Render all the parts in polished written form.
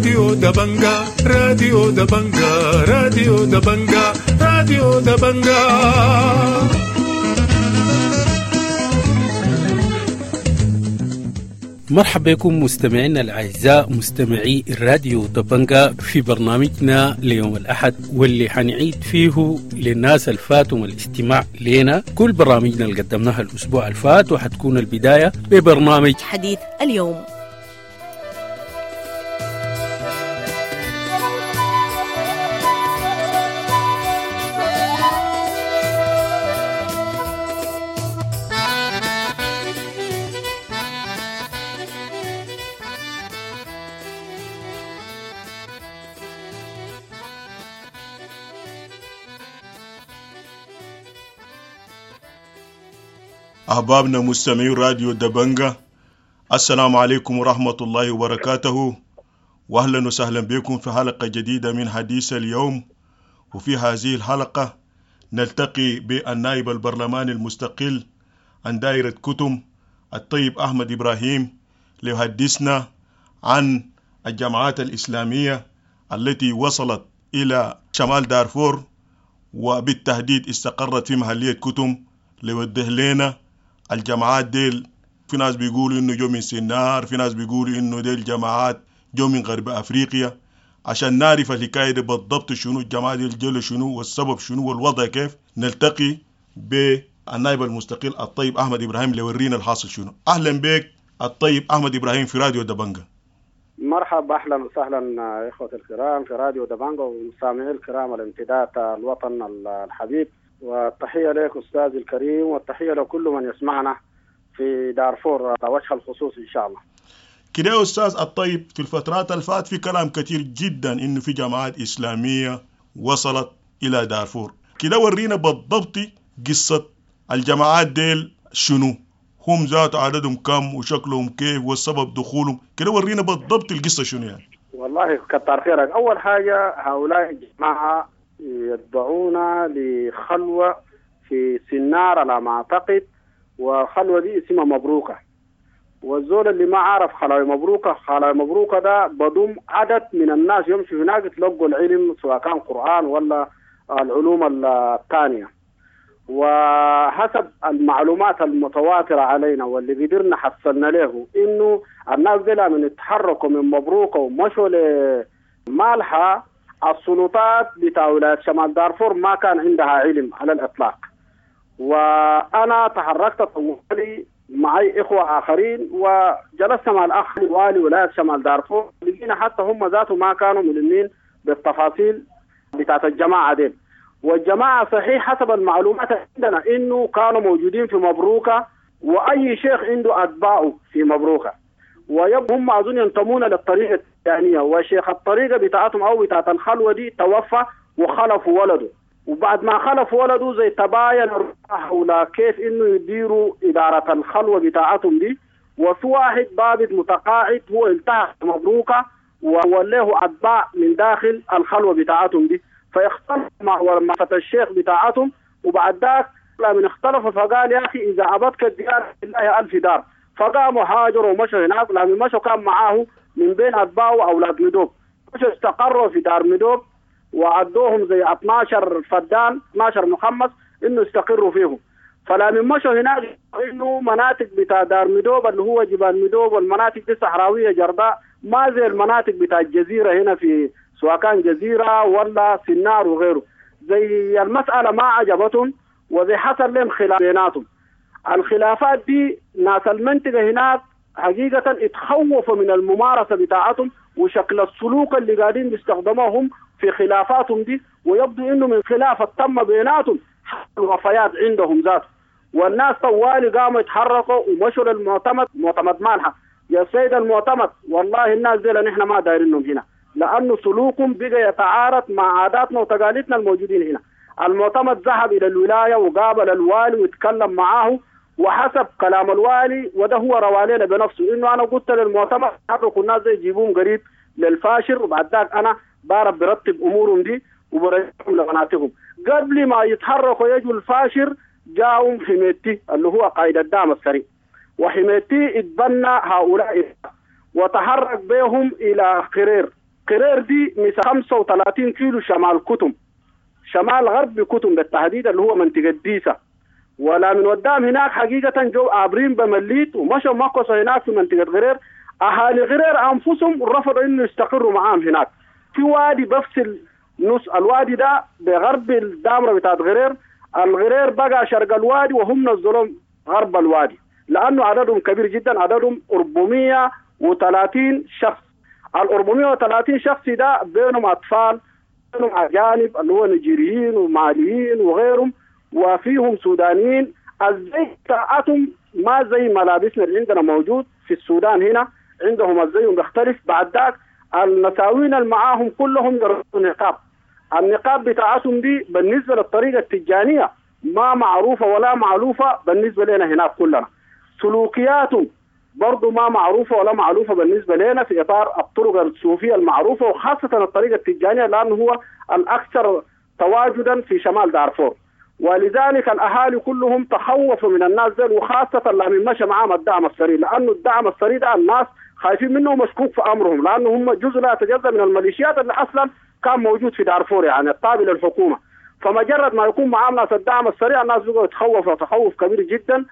راديو دبنجا راديو دبنجا راديو دبنجا راديو دبنجا. مرحبا بكم مستمعينا الأعزاء مستمعي الراديو دبنجا في برنامجنا ليوم الأحد، واللي حنعيد فيه للناس الفاتهم الاستماع لنا كل برامجنا اللي قدمناها الأسبوع الفات، وحتكون البداية ببرنامج حديث اليوم. أحبابنا مستمعي راديو دبنجا، السلام عليكم ورحمة الله وبركاته، وأهلا وسهلا بكم في حلقة جديدة من حديث اليوم. وفي هذه الحلقة نلتقي بالنائب البرلماني المستقل عن دائرة كتم الطيب أحمد إبراهيم ليحدثنا عن الجماعات الإسلامية التي وصلت إلى شمال دارفور وبالتحديد استقرت في محلية كتم، ليوضح لنا الجماعات ديل. في ناس بيقولوا إنه جو من سنار، في ناس بيقولوا إنه ديل جماعات جو من غرب أفريقيا، عشان نعرف الحكاية دي بالضبط شنو الجماعات ديل جو شنو والسبب شنو والوضع كيف. نلتقي بالنائب المستقل الطيب أحمد إبراهيم ليورينا الحاصل شنو. أهلا بك الطيب أحمد إبراهيم في راديو دبنجا. مرحبا، أهلا وسهلا إخوة الكرام في راديو دبنجا ومستمعي الكرام الامتداد الوطن الحبيب، والتحية لك أستاذ الكريم، والتحية لكل من يسمعنا في دارفور وجه الخصوص إن شاء الله. كده يا أستاذ الطيب، في الفترات الفات في كلام كتير جدا إنه في جماعات إسلامية وصلت إلى دارفور. كده ورينا بالضبط قصة الجماعات ديل شنو، هم ذات عددهم كم وشكلهم كيف والسبب دخولهم. كده ورينا بالضبط القصة شنو يعني. والله كتر خيرك. أول حاجة هؤلاء الجماعة يدعونا لخلوة في سنار على ما أعتقد، وخلوة دي اسمها مبروكة. والزول اللي ما عارف خلاوي مبروكة ده بضم عدد من الناس يمشوا هناك يتلقوا العلم، سواء كان قرآن ولا العلوم الثانية. وحسب المعلومات المتواترة علينا واللي قدرنا حصلنا له إنه الناس دي من يتحركوا من مبروكة ومشوا لمالحة، السلطات بتاع ولاية شمال دارفور ما كان عندها علم على الإطلاق. وأنا تحركت طوالي معي إخوة آخرين وجلست مع الأخ والي ولاية شمال دارفور، لقينا حتى هم ذاته ما كانوا ملمين بالتفاصيل بتاعت الجماعة دي. والجماعة صحيح حسب المعلومات عندنا إنه كانوا موجودين في مبروكة، وأي شيخ عنده أتباعه في مبروكة، ويبقى هم أظن ينتمون للطريقة الثانية، وشيخ الطريقة بتاعتهم أو بتاعت الخلوة دي توفى وخلفوا ولده. وبعد ما خلفوا ولده زي تباين حول كيف إنه يديروا إدارة الخلوة بتاعتهم دي. وفي واحد ضابط متقاعد هو التحق مبروكة وله أتباع من داخل الخلوة بتاعتهم دي، فيختلف مع ورمة الشيخ بتاعتهم. وبعد ذاك لما اختلفوا فقال يا أخي إذا عبدك الديار بالله 1000 دار، فقاموا هاجروا ومشوا هناك. لما مشوا كان معاه من بين أتباعه أولاد مدوب، مشوا استقروا في دار مدوب وعدوهم زي 12 فدان 12 مخمس إنه استقروا فيهم. فلما مشوا هناك إنه مناطق بتاع دار مدوب اللي هو جبال مدوب والمناطق دي صحراوية جرداء، ما زي المناطق بتاع الجزيرة هنا في سواء كان جزيرة ولا سنار وغيره. زي المسألة ما عجبتهم وزي حصل لهم خلاف بيناتهم. الخلافات دي ناس المنطقة هناك حقيقة اتخوفوا من الممارسة بتاعتهم وشكل السلوك اللي قاعدين بيستخدموهم في خلافاتهم دي، ويبدو انه من خلاف تم بيناتهم الوفيات عندهم ذاته. والناس طوالي قاموا يتحركوا ومشوا للمعتمد، معتمد مالحة. يا سيد المعتمد والله الناس دي نحن ما دايرينهم هنا، لأنه سلوكهم بقى يتعارض مع عاداتنا وتقاليدنا الموجودين هنا. المعتمد ذهب إلى الولاية وقابل الوالي ويتكلم معاه، وحسب كلام الوالي وده هو روالينا بنفسه إنه أنا قلت للمعتمد حركوا الناس دي يجيبوهم قريب للفاشر، وبعد ذاك أنا بعرف برتب أمورهم دي وبرجعهم لمناطقهم. قبل ما يتحركوا يجوا الفاشر جاءهم حميتي اللي هو قائد الدعم السري، وحميتي اتبنى هؤلاء وتحرك بهم إلى خرير. قرير دي مسا 35 كيلو شمال كتم، شمال غرب كتم بالتحديد اللي هو منطقة ديسة. ولا من قدام هناك حقيقة جو عابرين بمليت ومشوا مقصة هناك في منطقة غرير. أهالي غرير أنفسهم رفضوا إنه يستقروا معاهم هناك في وادي بفصل نص الوادي ده بغرب الدامرة بتاعت غرير. الغرير بقى شرق الوادي وهم نزلوا غرب الوادي لأنه عددهم كبير جدا، عددهم 430 شخص. ال 430 شخص ده بينهم أطفال، بينهم أجانب اللي هو نيجيريين وماليين وغيرهم، وفيهم سودانيين. الزي بتاعتهم ما زي ملابسنا اللي عندنا موجود في السودان، هنا عندهم الزي بيختلف. بعد ذاك النساوين اللي معاهم كلهم يربطوا نقاب. النقاب بتاعتهم دي بالنسبة للطريقة التجانية ما معروفة ولا معلوفة بالنسبة لنا هناك كلنا. سلوكياتهم برضو ما معروفة ولا معروفة بالنسبة لنا في إطار الطرق الصوفية المعروفة، وخاصة الطريقة التجانية لأنه هو الأكثر تواجدا في شمال دارفور. ولذلك الأهالي كلهم تخوفوا من الناس دول، وخاصة لما مشى معهم الدعم السري، لأنه الدعم السري ده الناس خايفين منه ومشكوك في أمرهم، لأنه هم جزء لا يتجزأ من الميليشيات اللي أصلا كان موجود في دارفور، يعني التابع للحكومة. فمجرد ما يكون معهم ناس الدعم السريع الناس بقوا يتخوفوا تخوف كبير جدا،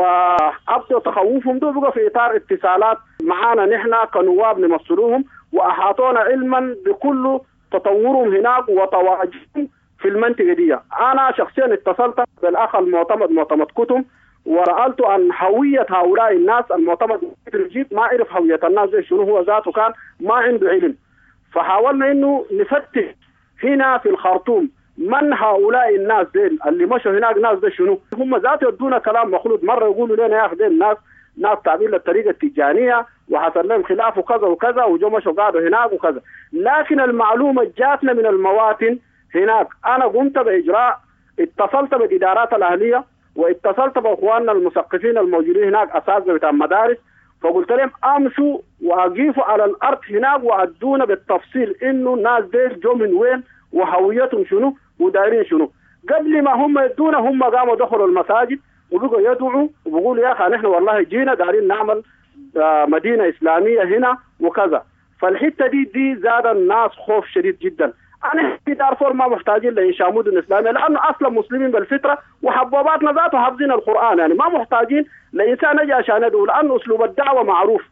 وأبدوا تخوفهم دول بقوا في إطار اتصالات معانا نحن كنواب نمثلوهم، وأحاطونا علما بكل تطورهم هناك وتواجدهم في المنطقة دي. أنا شخصيا اتصلت بالأخ معتمد كتم ورألت أن هوية هؤلاء الناس المعتمد جيت ما عرف هوية الناس دي شنو، هو ذاته كان ما عنده علم. فحاولنا إنه نفتش هنا في الخرطوم من هؤلاء الناس دي اللي مشوا هناك، ناس ده شنو هم ذاته. يدونا كلام مخلوط، مرة يقولوا لنا يا أخي دي ناس تعبير للطريقة التجانية وحصل لهم خلاف وكذا وكذا وجو مشوا قعدوا هناك وكذا. لكن المعلومة جاتنا من المواطن هناك. أنا قمت بإجراء، اتصلت بالإدارات الأهلية واتصلت بأخواننا المثقفين الموجودين هناك أساتذة بتاع المدارس، فقلت لهم أمشوا وأقيفوا على الأرض هناك وأدونا بالتفصيل إنه الناس ديل جو من وين وهويتهم شنو ودايرين شنو. قبل ما هم يدونا هم قاموا دخلوا المساجد وبقوا يدعوا وبقولوا يا أخي نحن والله جينا دارين نعمل مدينة إسلامية هنا وكذا. فالحتة دي زاد الناس خوف شديد جدا. أنا في دارفور ما محتاجين لإنشاء مدن إسلامية، لأنه أصلا مسلمين بالفطرة وحبوباتنا ذاته حافظين القرآن، يعني ما محتاجين لإنسان يجي عشان يدعو، لأنه أسلوب الدعوة معروف.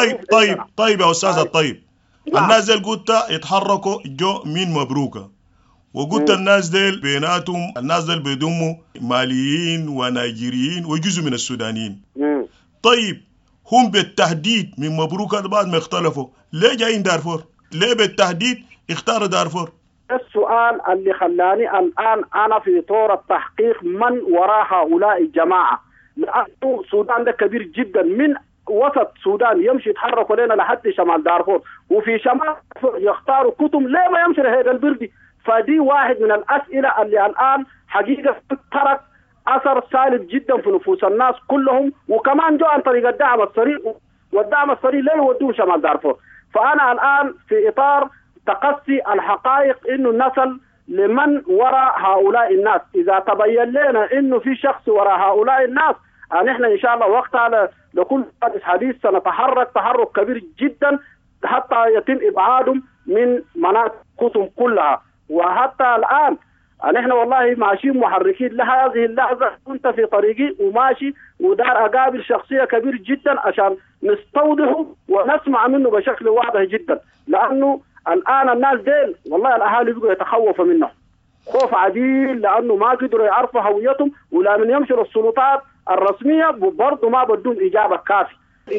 طيب يا أستاذ الطيب. الناس ديل قلت يتحركوا جو مين مبروكة، وقلت الناس ديل بيناتهم الناس ديل بيضموا ماليين ونيجيريين وجزء من السودانيين. طيب هم بالتحديد من مبروكة بعد ما اختلفوا ليه جايين دارفور؟ ليه بالتحديد اختاروا دارفور؟ السؤال اللي خلاني الآن أنا في طور التحقيق من وراء هؤلاء الجماعة، لأنه السودان ده كبير جدا، من وسط السودان يمشي يتحركوا لنا لحد شمال دارفور، وفي شمال يختاروا كتم ليه ما يمشي لهذا البلد. فدي واحد من الأسئلة اللي الآن حقيقة ترك أثر سالب جدا في نفوس الناس كلهم، وكمان جو عن طريق الدعم السريع، والدعم السريع ليه يودوه شمال دارفور. فأنا الآن في إطار تقصي الحقائق إنه نصل لمن وراء هؤلاء الناس. إذا تبين لنا إنه في شخص وراء هؤلاء الناس، نحن إن شاء الله وقتها لكل حديث سنتحرك تحرك كبير جدا حتى يتم إبعادهم من مناطق كتم كلها. وحتى الآن نحن والله ماشيين محركين لهذه اللحظة، كنت في طريقي وماشي ودار أقابل شخصية كبير جدا عشان نستوضحه ونسمع منه بشكل واضح جدا، لأنه الآن الناس ديل والله الأهالي بيقوا يتخوفوا منه خوف عديل، لأنه ما قدروا يعرفوا هويتهم، ولا من يمشوا السلطات الرسمية برضو ما بدون إجابة كافي.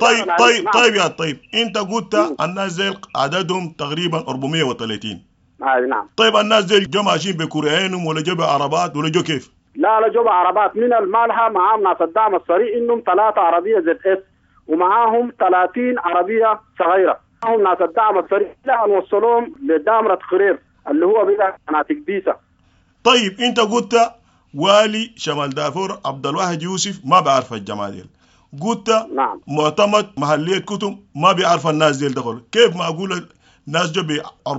طيب يا طيب، أنت قلت الناس ديل عددهم تقريبا 430. نعم. طيب الناس ديل جو ماشيين بكوريانهم ولا جو بعربات ولا جو كيف؟ لا جو بعربات من المالحة، معاهم ناس الدعم السريع إنهم 3 عربية ZS ومعاهم 30 عربية صغيرة، معاهم ناس الدعم السريع لا نوصلهم لدامرة خرير اللي هو بقى مناطق ديسة. طيب أنت قلت والي شمال دارفور عبد الواحد يوسف ما بيعرف الجماعة ديل، قلت نعم. معتمد محلية كتم ما بيعرف الناس ديل دخل، كيف ما أقول الناس جو ب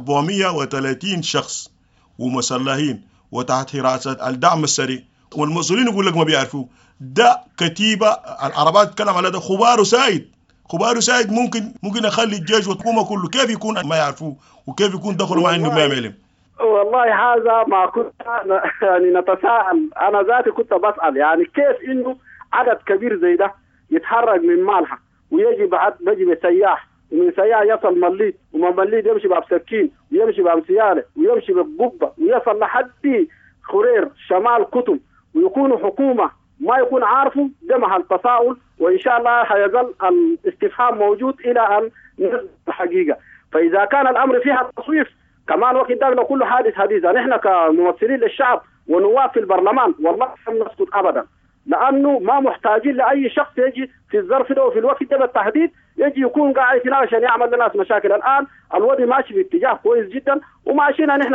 430 شخص ومسلحين وتحت حراسة الدعم السريع والمسؤولين يقول لك ما بيعرفوا؟ ده كتيبة العربات تكلم على ده خبار وسايد خبار سايد ممكن اخلي الجيش والحكومه كله كيف يكون ما يعرفوه وكيف يكون دخلوا مع انه ما يعلم. والله هذا ما كنت يعني نتساءل، انا ذاتي كنت بسأل يعني كيف انه عدد كبير زي ده يتحرك من مالها ويجي بعد بيجي سياح، ومن سياح يصل مليت، ومن مليت يمشي بسكين ويمشي بسيارة ويمشي بقبة ويصل لحد خرير شمال كتم، ويكونوا حكومة ما يكون عارفه. ده محل تساؤل، وإن شاء الله حيظل الاستفهام موجود إلى أن نثبت الحقيقة. فإذا كان الأمر فيها تصويف كمان وقت ده لو كله حديث نحن كممثلين للشعب ونواب في البرلمان والله لم نسكت أبدا، لأنه ما محتاجين لأي شخص يجي في الظرف ده وفي الوقت ده بالتحديد يجي يكون قاعد هنا عشان يعمل للناس مشاكل. الآن الوضع ماشي في اتجاه كويس جدا وماشيين نحن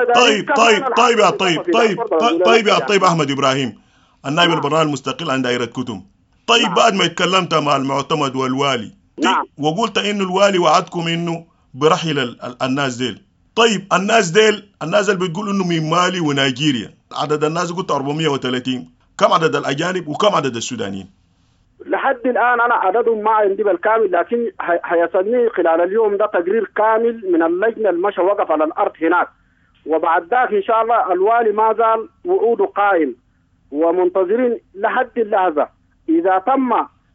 طيب يا أحمد إبراهيم النائب البرلمان المستقل عن دائرة كتم. طيب بعد ما اتكلمت مع المعتمد والوالي وقلت إنه الوالي وعدكم إنه برحل الناس ديل. طيب الناس اللي بتقول إنه من مالي ونيجيريا عدد الناس قلت 430، كم عدد الأجانب وكم عدد السودانيين؟ لحد الآن أنا عددهم ما عندي بالكامل، لكن هيصلني خلال اليوم ده تقرير كامل من اللجنة المشى وقف على الأرض هناك، وبعد ذاك إن شاء الله الوالي ما زال وعوده قائم ومنتظرين لحد اللحظة. إذا تم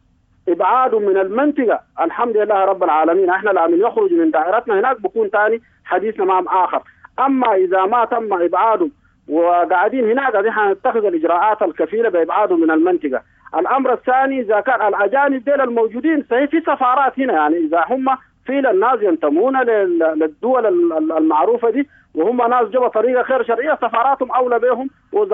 إبعاده من المنطقة الحمد لله رب العالمين، إحنا لما يخرج من دائرتنا هناك بكون تاني حديثنا مع آخر. أما إذا ما تم إبعاده وقاعدين هناك نحن نتخذ الإجراءات الكفيلة بإبعاده من المنطقة. الأمر الثاني إذا كان الأجانب دول الموجودين صحيح في سفارات هنا، يعني إذا هم في الناس ينتمون للدول المعروفة دي وهم ناس جوا طريقة غير شرعية سفاراتهم أولى بهم.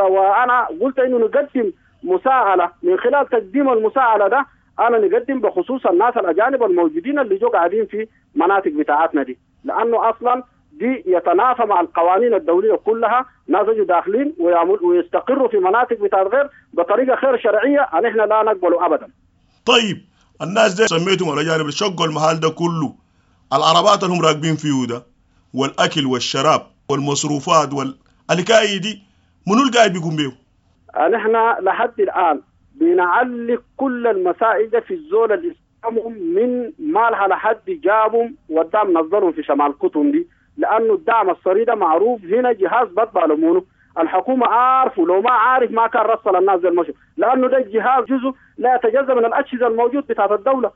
وأنا قلت إنه نقدم مساءلة، من خلال تقديم المساءلة ده أنا نقدم بخصوص الناس الأجانب الموجودين اللي جو قاعدين في مناطق بتاعتنا دي، لأنه أصلا دي يتنافى مع القوانين الدولية كلها. ناس يجوا داخلين ويستقروا في مناطق بتاعت غير بطريقة غير شرعية، نحن لا نقبله أبدا. طيب الناس دي سميتهم الأجانب اللي شقوا المحل ده كله، العربات اللي هم راكبين فيه ده والأكل والشراب والمصروفات والحكاية دي منو اللي قاعد بيقوم بيه؟ نحن لحد الآن بنعلق كل المسائل في الزول اللي استلمهم من مالها لحد جابهم ودام نظرهم في شمال كتم دي، لأنه الدعم الصريح معروف هنا جهاز بطبع لمونه الحكومة عارف، ولو ما عارف ما كان رسل الناس المشي، لأنه ده الجهاز جزء لا يتجزأ من الأجهزة الموجود بتاعت الدولة.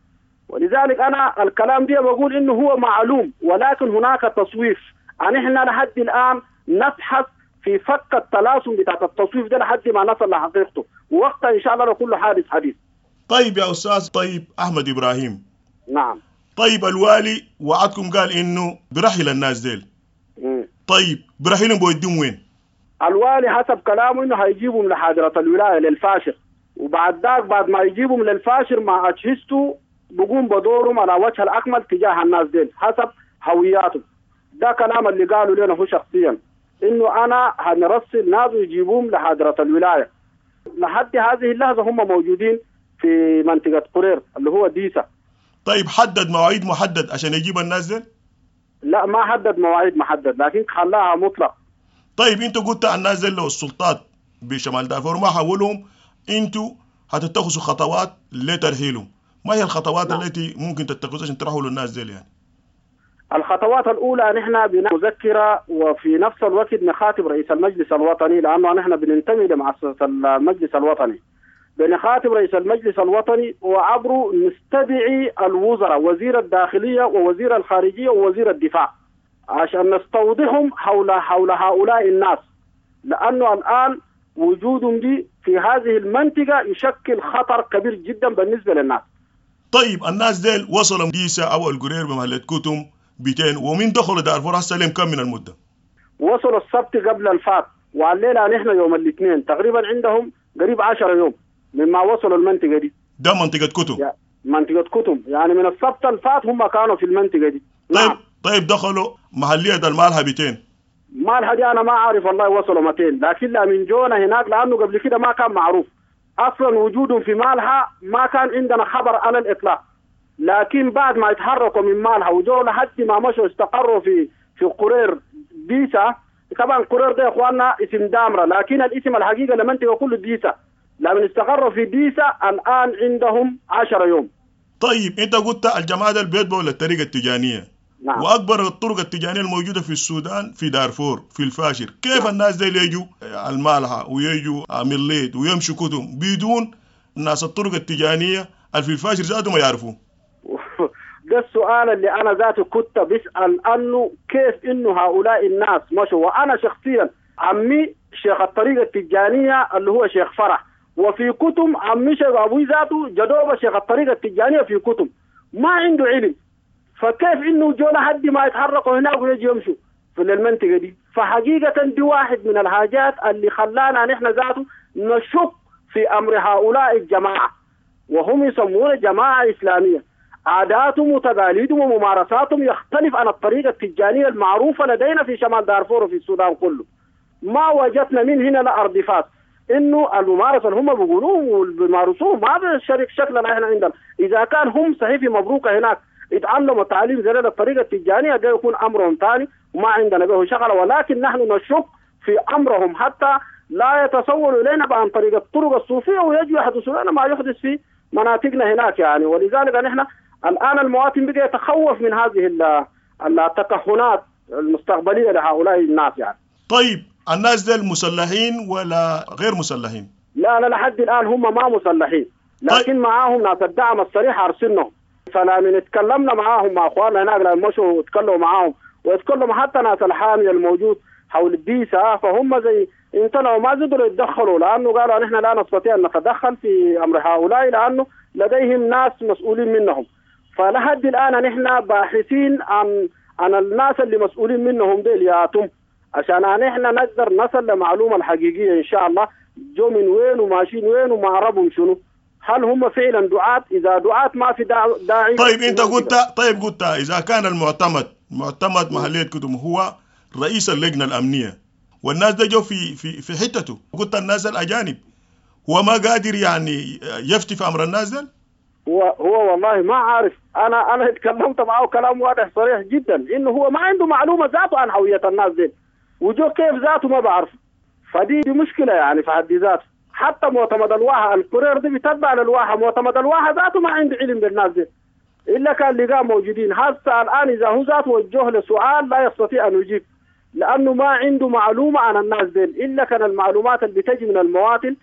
ولذلك أنا الكلام دي بقول إنه هو معلوم، ولكن هناك تصويف. نحن لحد الآن نبحث في فك التلاسم بتاعت التصويف ده لحد ما نصل لحقيقته، ووقتها إن شاء الله كله حديث. طيب يا أستاذ أحمد إبراهيم. نعم. طيب الوالي وعدكم قال إنه برحل الناس ديل. طيب برحلهم بوديهم وين؟ الوالي حسب كلامه إنه هيجيبهم لحاضرة الولاية للفاشر، وبعد ذاك بعد ما يجيبهم للفاشر مع أجهزته بقوم بدورهم على وجه الأكمل تجاه الناس ديل حسب هوياتهم. ده كلام اللي قالوا لنا هو شخصيا، إنه أنا هنرسل ناس ويجيبهم لحاضرة الولاية. لحد هذه اللحظة هم موجودين في منطقة قرير اللي هو ديسا. طيب حدد مواعيد محدد عشان يجيب الناس دي؟ لا ما حدد مواعيد محدد، لكن خلاها مطلق. طيب انت قلت الناس دي لو السلطات بشمال دارفور ما حولهم انتوا هتتخذوا خطوات لترحيلهم، ما هي الخطوات التي ممكن تتخذوها عشان ترحلوا الناس دي يعني؟ الخطوات الأولى نحن بنذكر وفي نفس الوقت نخاطب رئيس المجلس الوطني، لأنه نحن بننتمي لمؤسسة المجلس الوطني. بنخاطب رئيس المجلس الوطني وعبره نستدعي الوزراء، وزير الداخلية ووزير الخارجية ووزير الدفاع، عشان نستوضحهم حول هؤلاء الناس، لأنه الآن وجودهم دي في هذه المنطقة يشكل خطر كبير جدا بالنسبة للناس. طيب الناس ديل وصلوا ديسا أو القرير بمحلة كتم 200 ومين دخلوا دارفور هسه لهم كم من المدة؟ وصلوا السبت قبل الفات، والليلة نحن يوم الاثنين تقريبا عندهم قريب 10 يوم مما وصلوا المنطقة دي. ده منطقة كتم؟ منطقة كتم، يعني من السبت الفات هم كانوا في المنطقة دي. طيب دخلوا محلية المالها 200؟ مالها دي أنا ما عارف والله وصلوا 200، لكن لا من جونا هناك لأنه قبل كده ما كان معروف أصلا وجودهم في مالها، ما كان عندنا خبر على الإطلاق. لكن بعد ما يتحركوا من مالها وجوا لحد ما مشوا استقروا في قرير ديسا. طبعا قرير ده يا اخواننا اسم دامرة، لكن الاسم الحقيقة لمنطقة كله ديسا. لما استقروا في ديسا الآن عندهم 10 يوم طيب انت قلت الجماعة البيت ولا الطريقة التجانية؟ نعم. واكبر الطرق التجانية الموجودة في السودان في دارفور في الفاشر، كيف الناس دي يجوا المالحة ويجوا مليت ويمشوا كتم بدون الناس الطرق التجانية في الفاشر ذاتهم ما يعرفوا؟ ده السؤال اللي انا ذاتي كنت بسأل انه كيف انه هؤلاء الناس مشوا. وانا شخصيا عمي شيخ الطريقة التجانية اللي هو شيخ فرح، وفي كتم عمي شيخ ابوي ذاته جدوبة شيخ الطريقة التجانية في كتم، ما عنده علم. فكيف انه جونا حد ما يتحركوا هناك ويجي يمشوا في المنطقة دي؟ فحقيقة دي واحد من الحاجات اللي خلانا نحن ذاته نشك في امر هؤلاء الجماعة، وهم يسمون جماعة اسلامية. عاداتهم وتقاليدهم وممارساتهم يختلف عن الطريقة التجانية المعروفة لدينا في شمال دارفور وفي السودان كله. ما وجدنا من هنا لا ارضفات انه الممارسة اللي هم بيقولوه وبيمارسوه ما بشرك شكلنا احنا عندنا. اذا كان هم صحيح في مبروكة هناك يتعلموا التعليم زي الطريقة التجانية، ده يكون امرهم ثاني وما عندنا به شغله، ولكن نحن نشك في امرهم حتى لا يتصوروا الينا بان طريقة الطرق الصوفية ويجوا يحدثوا لنا ما يحدث في مناطقنا هناك يعني. ولذلك نحن الآن المواطن بقى يتخوف من هذه التكهنات المستقبلية لهؤلاء الناس يعني. طيب الناس دي مسلحين ولا غير مسلحين؟ لا لحد الآن هم ما مسلحين، لكن طيب. معاهم ناس الدعم الصريح أرسلناهم. فلما اتكلمنا معاهم مع أخواننا هناك لما مشوا واتكلموا معاهم واتكلموا حتى ناس الحامية الموجود حول الديسة، فهم زي امتنعوا ما قدروا يتدخلوا، لأنه قالوا نحن لا نستطيع أن نتدخل في أمر هؤلاء لأنه لديهم ناس مسؤولين منهم. فلحد الآن نحن باحثين عن الناس اللي مسؤولين منهم ديلياتهم عشان نحن نقدر نصل لمعلومة الحقيقية إن شاء الله، جو من وين وماشيين وين ومعربهم شنو، هل هم فعلا دعاة؟ إذا دعاة ما في داعي. طيب أنت قلت إذا كان معتمد محلية كتم هو رئيس اللجنة الأمنية والناس ده جو في حتته، قلت الناس الأجانب، هو ما قادر يعني يفتي في أمر الناس ده؟ هو والله ما عارف. انا اتكلمت معه كلام واضح صريح جدا انه هو ما عنده معلومه ذاته عن هويه الناس دي، وجو كيف ذاته ما بعرف. فدي مشكله يعني في حد ذاته. حتى معتمد الواحه الكورير دي بتتبع للواحه، معتمد الواحه ذاته ما عنده علم بالناس دي الا كان لقاه موجودين. هسه الان اذا هو ذاته وجه له سؤال لا يستطيع ان يجيب لانه ما عنده معلومه عن الناس دي الا كان المعلومات اللي بتجي من المواطن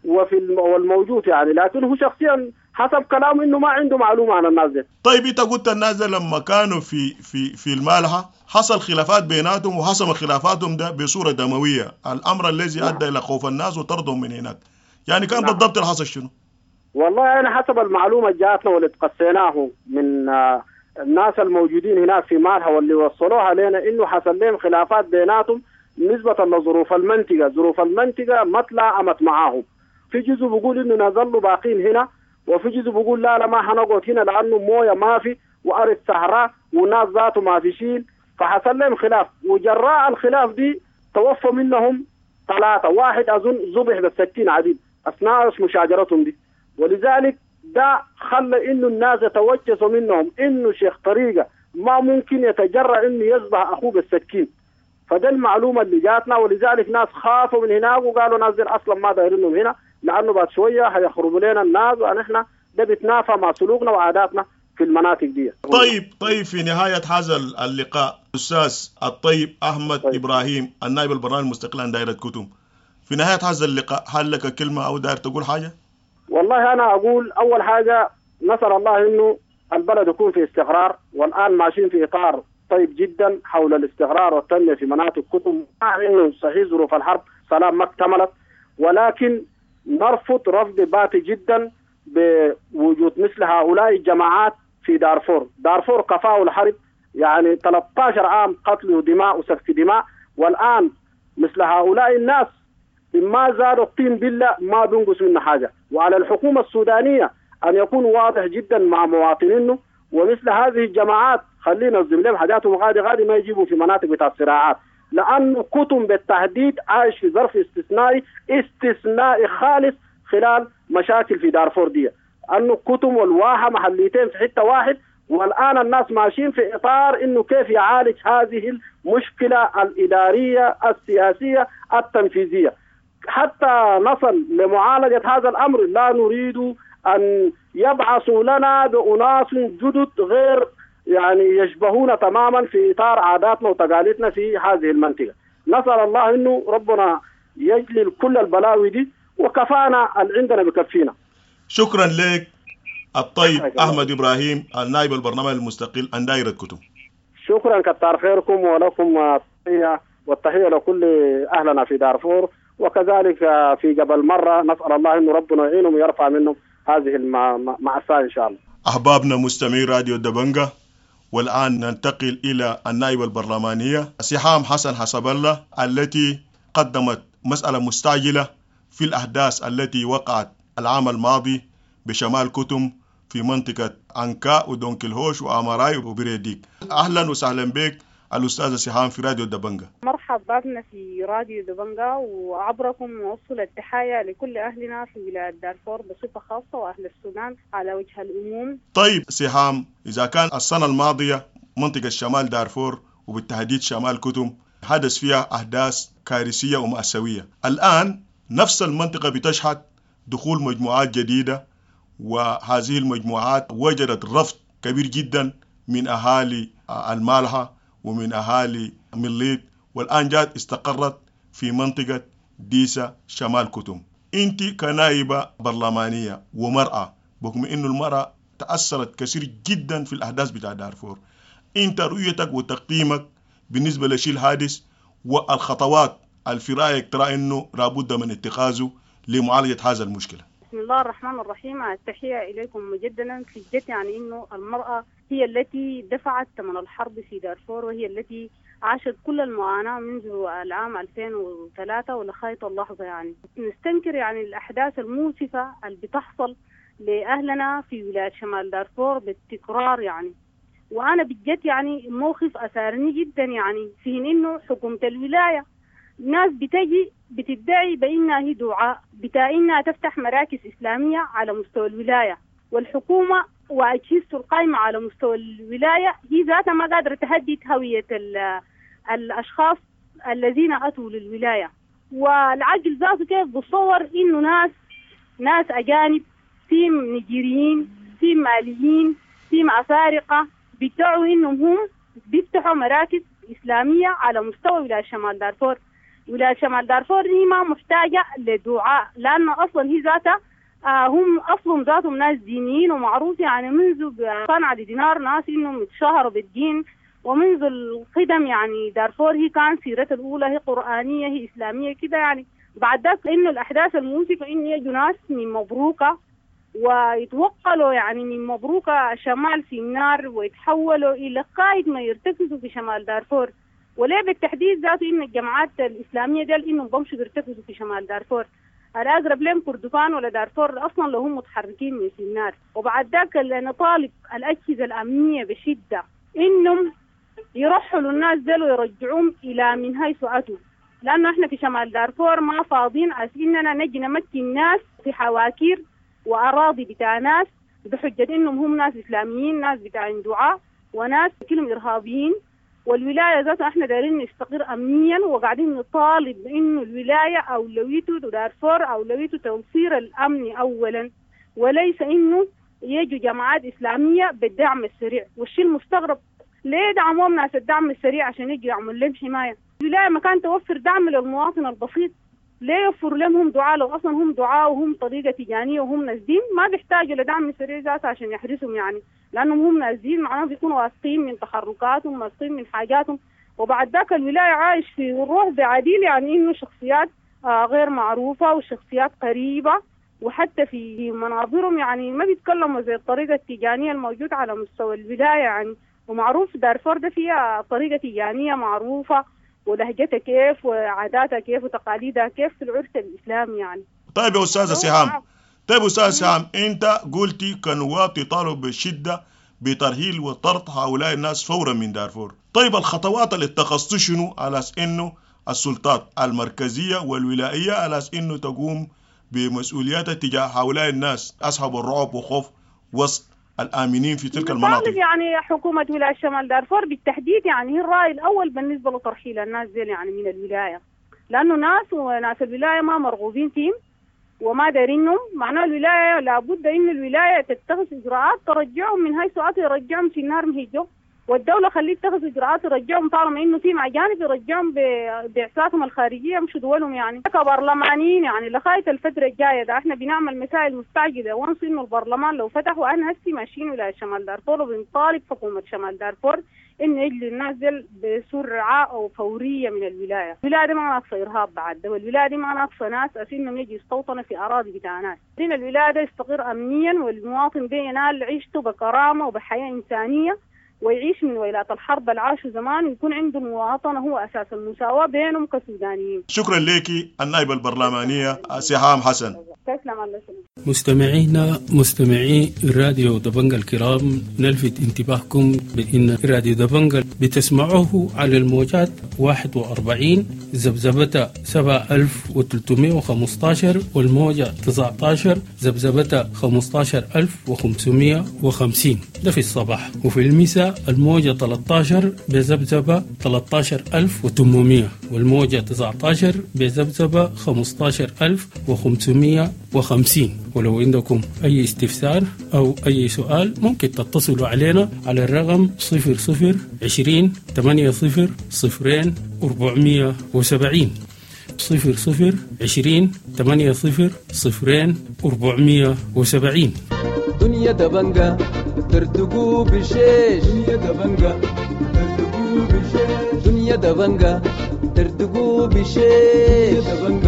والموجود يعني، لكن هو شخصيا حسب كلامه انه ما عنده معلومه عن الناس دي. طيب انت قلت الناس دي لما كانوا في المالحه حصل خلافات بيناتهم وحسم خلافاتهم ده بصوره دمويه، الامر الذي ادى الى خوف الناس وطردهم من هناك، يعني كان بالضبط اللي حصل شنو؟ والله انا حسب المعلومه جاتنا واللي تقصيناه من الناس الموجودين هناك في مالحه واللي وصلوها لنا انه حصل لهم خلافات بيناتهم نسبه لظروف المنطقه، ظروف المنطقه ما تلاعمت معاهم. في جزء بيقول انه نظلوا باقين هنا، وفي جزء بيقول لا ما حنقعد هنا لانه مويه ما في وارض صحراء وناس ذاته ما في شيل، فحصل لهم خلاف. وجراء الخلاف دي توفى منهم 3، واحد اظن ذبح بالسكين عديد اثناء مشاجرتهم دي. ولذلك ده خلى انه الناس يتوجسوا منهم انه شيخ طريقه ما ممكن يتجرأ انه يذبح اخوه بالسكين. فده المعلومه اللي جاتنا، ولذلك ناس خافوا من هناك وقالوا ناس اصلا ما دايرينهم هنا لانه بعد شويه هيخربوا لنا الناس، ونحن ده بيتنافى مع سلوكنا وعاداتنا في المناطق دي. طيب في نهايه هذا اللقاء استاذ الطيب احمد ابراهيم النائب البرلماني المستقل عن دائره كتم، في نهايه هذا اللقاء هل لك كلمه او داير تقول حاجه؟ والله انا اقول اول حاجه نسال الله انه البلد يكون في استقرار، والان ماشيين في اطار طيب جدا حول الاستقرار والتنميه في مناطق كتم، مع انه صحيح ظروف الحرب سلام ما اكتملت، ولكن نرفض رفض باتي جدا بوجود مثل هؤلاء الجماعات في دارفور كفاء الحرب، يعني 13 عام قتل ودماء وسفك دماء، والآن مثل هؤلاء الناس ما زادوا الطين بالله ما بينقص منه حاجة. وعلى الحكومة السودانية أن يكون واضح جدا مع مواطنينه، ومثل هذه الجماعات خلينا نظم لهم حاجاتهم غادي ما يجيبوا في مناطق بتاع الصراعات، لأنه كتم بالتحديد عايش في ظرف استثنائي خالص خلال مشاكل في دارفور دي، أنه كتم والواحة محليتين في حتة واحد، والآن الناس ماشيين في إطار إنه كيف يعالج هذه المشكلة الإدارية السياسية التنفيذية. حتى نصل لمعالجة هذا الأمر لا نريد أن يبعثوا لنا بأناس جدد غير يعني يشبهون تماما في إطار عاداتنا وتقاليدنا في هذه المنطقة. نسأل الله إنه ربنا يجلل كل البلاوي دي وكفانا اللي عندنا بكفينا. شكرا لك الطيب أحمد إبراهيم النائب البرنامج المستقل عن دائرة كتم. شكرا كتار خيركم ولكم التحية والتحية لكل أهلنا في دارفور، وكذلك في جبل مرة نسأل الله إنه ربنا يعينهم ويرفع منهم هذه المأساة إن شاء الله. أحبابنا مستمعي راديو دبنجة، والآن ننتقل إلى النائب البرلمانية سحام حسن حسب الله التي قدمت مسألة مستعجلة في الأحداث التي وقعت العام الماضي بشمال كتم في منطقة أنكا ودونكلهوش وآماراي وبريديك. أهلا وسهلا بك الأستاذة سحام في راديو دبنجة. مرحبا بنا في راديو دبنجة، وعبركم نوصل التحايا لكل أهلنا في ولاية دارفور بصفة خاصة وأهل السودان على وجه العموم. طيب سحام، إذا كان السنة الماضية منطقة شمال دارفور وبالتحديد شمال كتم حدث فيها أحداث كارثية ومأساوية، الآن نفس المنطقة بتشهد دخول مجموعات جديدة، وهذه المجموعات وجدت رفض كبير جدا من أهالي المالحة ومن أهالي مليت، والآن جات استقرت في منطقة ديسا شمال كتم. أنت كنائبة برلمانية ومرأة، بحكم أن المرأة تأثرت كثير جدا في الأحداث بتاع دارفور، أنت رؤيتك وتقييمك بالنسبة لشيء الحادث والخطوات في رأيك ترى أنه لابد من اتخاذه لمعالجة هذا المشكلة؟ بسم الله الرحمن الرحيم. التحية إليكم مجددا. في جد يعني إنه المرأة هي التي دفعت ثمن الحرب في دارفور، وهي التي عاشت كل المعاناة منذ العام 2003 ولغاية اللحظة. يعني نستنكر يعني الأحداث المؤسفة اللي بتحصل لأهلنا في ولاية شمال دارفور بالتكرار يعني. وأنا بجد يعني موقف أثارني جدا يعني، في إنه حكومة الولاية ناس بتجي بتدعي بأنها هي دعاء بتاع إنها تفتح مراكز إسلامية على مستوى الولاية، والحكومة وأجهزته القائمة على مستوى الولاية هي ذاتها ما قادرة تهدد هوية الأشخاص الذين أتوا للولاية. والعقل ذاته كيف بتصور إنه ناس أجانب، في نيجيريين، في ماليين، في أفارقة بيدعوا إنهم هم بيفتحوا مراكز إسلامية على مستوى ولاية شمال دارفور. ولاية شمال دارفور هي ما محتاجة لدعاء، لأن أصلا هي ذاتها هم أصلهم ذاتهم ناس دينيين ومعروف يعني منذ صنع دينار ناس إنهم يتشهروا بالدين، ومنذ القدم يعني دارفور هي كان سيرتها الأولى هي قرآنية هي إسلامية كده يعني. بعد ذلك إنه الأحداث المؤسفة إنه يجوا ناس من مبروكة ويتوقلوا يعني من مبروكة شمال سينار ويتحولوا إلى قائد ما يرتكزوا في شمال دارفور. وليه بالتحديد ذاته إن الجماعات الإسلامية دي إنهم بمشوا بيرتكزوا في شمال دارفور، الأقرب لهم كردفان ولا دارفور أصلا لو هم متحركين من سينار. وبعد ذاك نطالب الأجهزة الأمنية بشدة إنهم يرحلوا الناس دول ويرجعوهم إلى من حيث أتوا، لأنه إحنا في شمال دارفور ما فاضين إننا نجي نمكن ناس في حواكير وأراضي بتاع ناس بحجة إنهم هم ناس إسلاميين، ناس بتاع دعاء وناس كلهم إرهابيين. والولاية ذاتها إحنا دايرين نستقر أمنيا، وقاعدين نطالب إنه الولاية أولويته دارفور أولويته توفير الأمن أولا، وليس إنه يجوا جماعات إسلامية بالدعم السريع. والشيء المستغرب ليه دعموهم ناس الدعم السريع عشان يجوا يعملوا لهم حماية؟ الولاية ما كان توفر دعم للمواطن البسيط، ليه يوفر لهم هم دعاء؟ لو أصلا هم دعاء وهم طريقة تجانية وهم ناس دين ما بيحتاجوا لدعم سريع ذاته عشان يحرسهم يعني، لأنهم هم ناس دين معناهم بيكونوا واثقين من تحركاتهم واثقين من حاجاتهم. وبعد ذاك الولاية عايش في الروح بعديل يعني إنه شخصيات غير معروفة وشخصيات قريبة، وحتى في مناظرهم يعني ما بيتكلموا زي الطريقة التجانية الموجودة على مستوى الولاية يعني. ومعروف دارفور ده فيها طريقة تجانية معروفة ولهجتها كيف وعاداتها كيف وتقاليدها كيف في العرس الإسلامي يعني. طيب يا أستاذة سهام، أنت قلتي كنواب تطالب بشدة بترهيل وطرد هؤلاء الناس فورا من دارفور. طيب الخطوات اللي اتخذت شنو على إنه السلطات المركزية والولائية على إنه تقوم بمسؤولياتها تجاه هؤلاء الناس أصحاب الرعب وخوف وسط الآمنين في تلك المناطق؟ يعني حكومة ولاية شمال دارفور بالتحديد يعني هي الرأي الأول بالنسبة لترحيل الناس دي يعني من الولاية، لأنه ناس وناس الولاية ما مرغوبين فيهم، وما دارينهم، معناه الولاية لابد إن الولاية تتخذ إجراءات ترجعهم من حيث يرجعهم في النار مهجو، والدولة خليه تتخذ إجراءات ترجعهم طالما إنه في أجانب يرجعهم بإعساسهم الخارجية مش دولهم. يعني كبرلمانيين يعني لغاية الفترة الجاية ده احنا بنعمل مسائل مستعجلة، وانس إنه البرلمان لو فتحوا أنا هسي ماشيين ولاية شمال دارفور وبنطالب حكومة شمال دارفور إنه يجي النازل بسرعة أو فورية من الولاية. الولاية دي ما ناقصة إرهاب بعد ده، والولاية دي ما ناقصة ناس أسينهم يجي يستوطنوا في أراضي بتاع ناس. دين الولاية ده يستقر أمنيا والمواطن ده ينال عيشته بكرامة وبحياة إنسانية ويعيش من ويلات الحرب العاشوا زمان ويكون عنده مواطنة هو أساس المساواة بينهم كسودانيين. شكرا لك النائبة البرلمانية سهام حسن. مستمعينا مستمعي راديو دبنجة الكرام، نلفت انتباهكم بأن راديو دبنجة بتسمعوه على الموجات 41 زبزبة 7315 والموجة 19 زبزبة 15550 ده في الصباح، وفي المساء الموجة 13 بزبزبة 13800 والموجة 19 بزبزبة 15550. ولو عندكم أي استفسار أو أي سؤال ممكن تتصلوا علينا على الرقم 0020 80 0 470 0020 80 0 470. دنيا دبنجة ترتقو بشيش، دنيا دبنجة ترتقو بشيش، دنيا دبنجة ترتقو بشيش،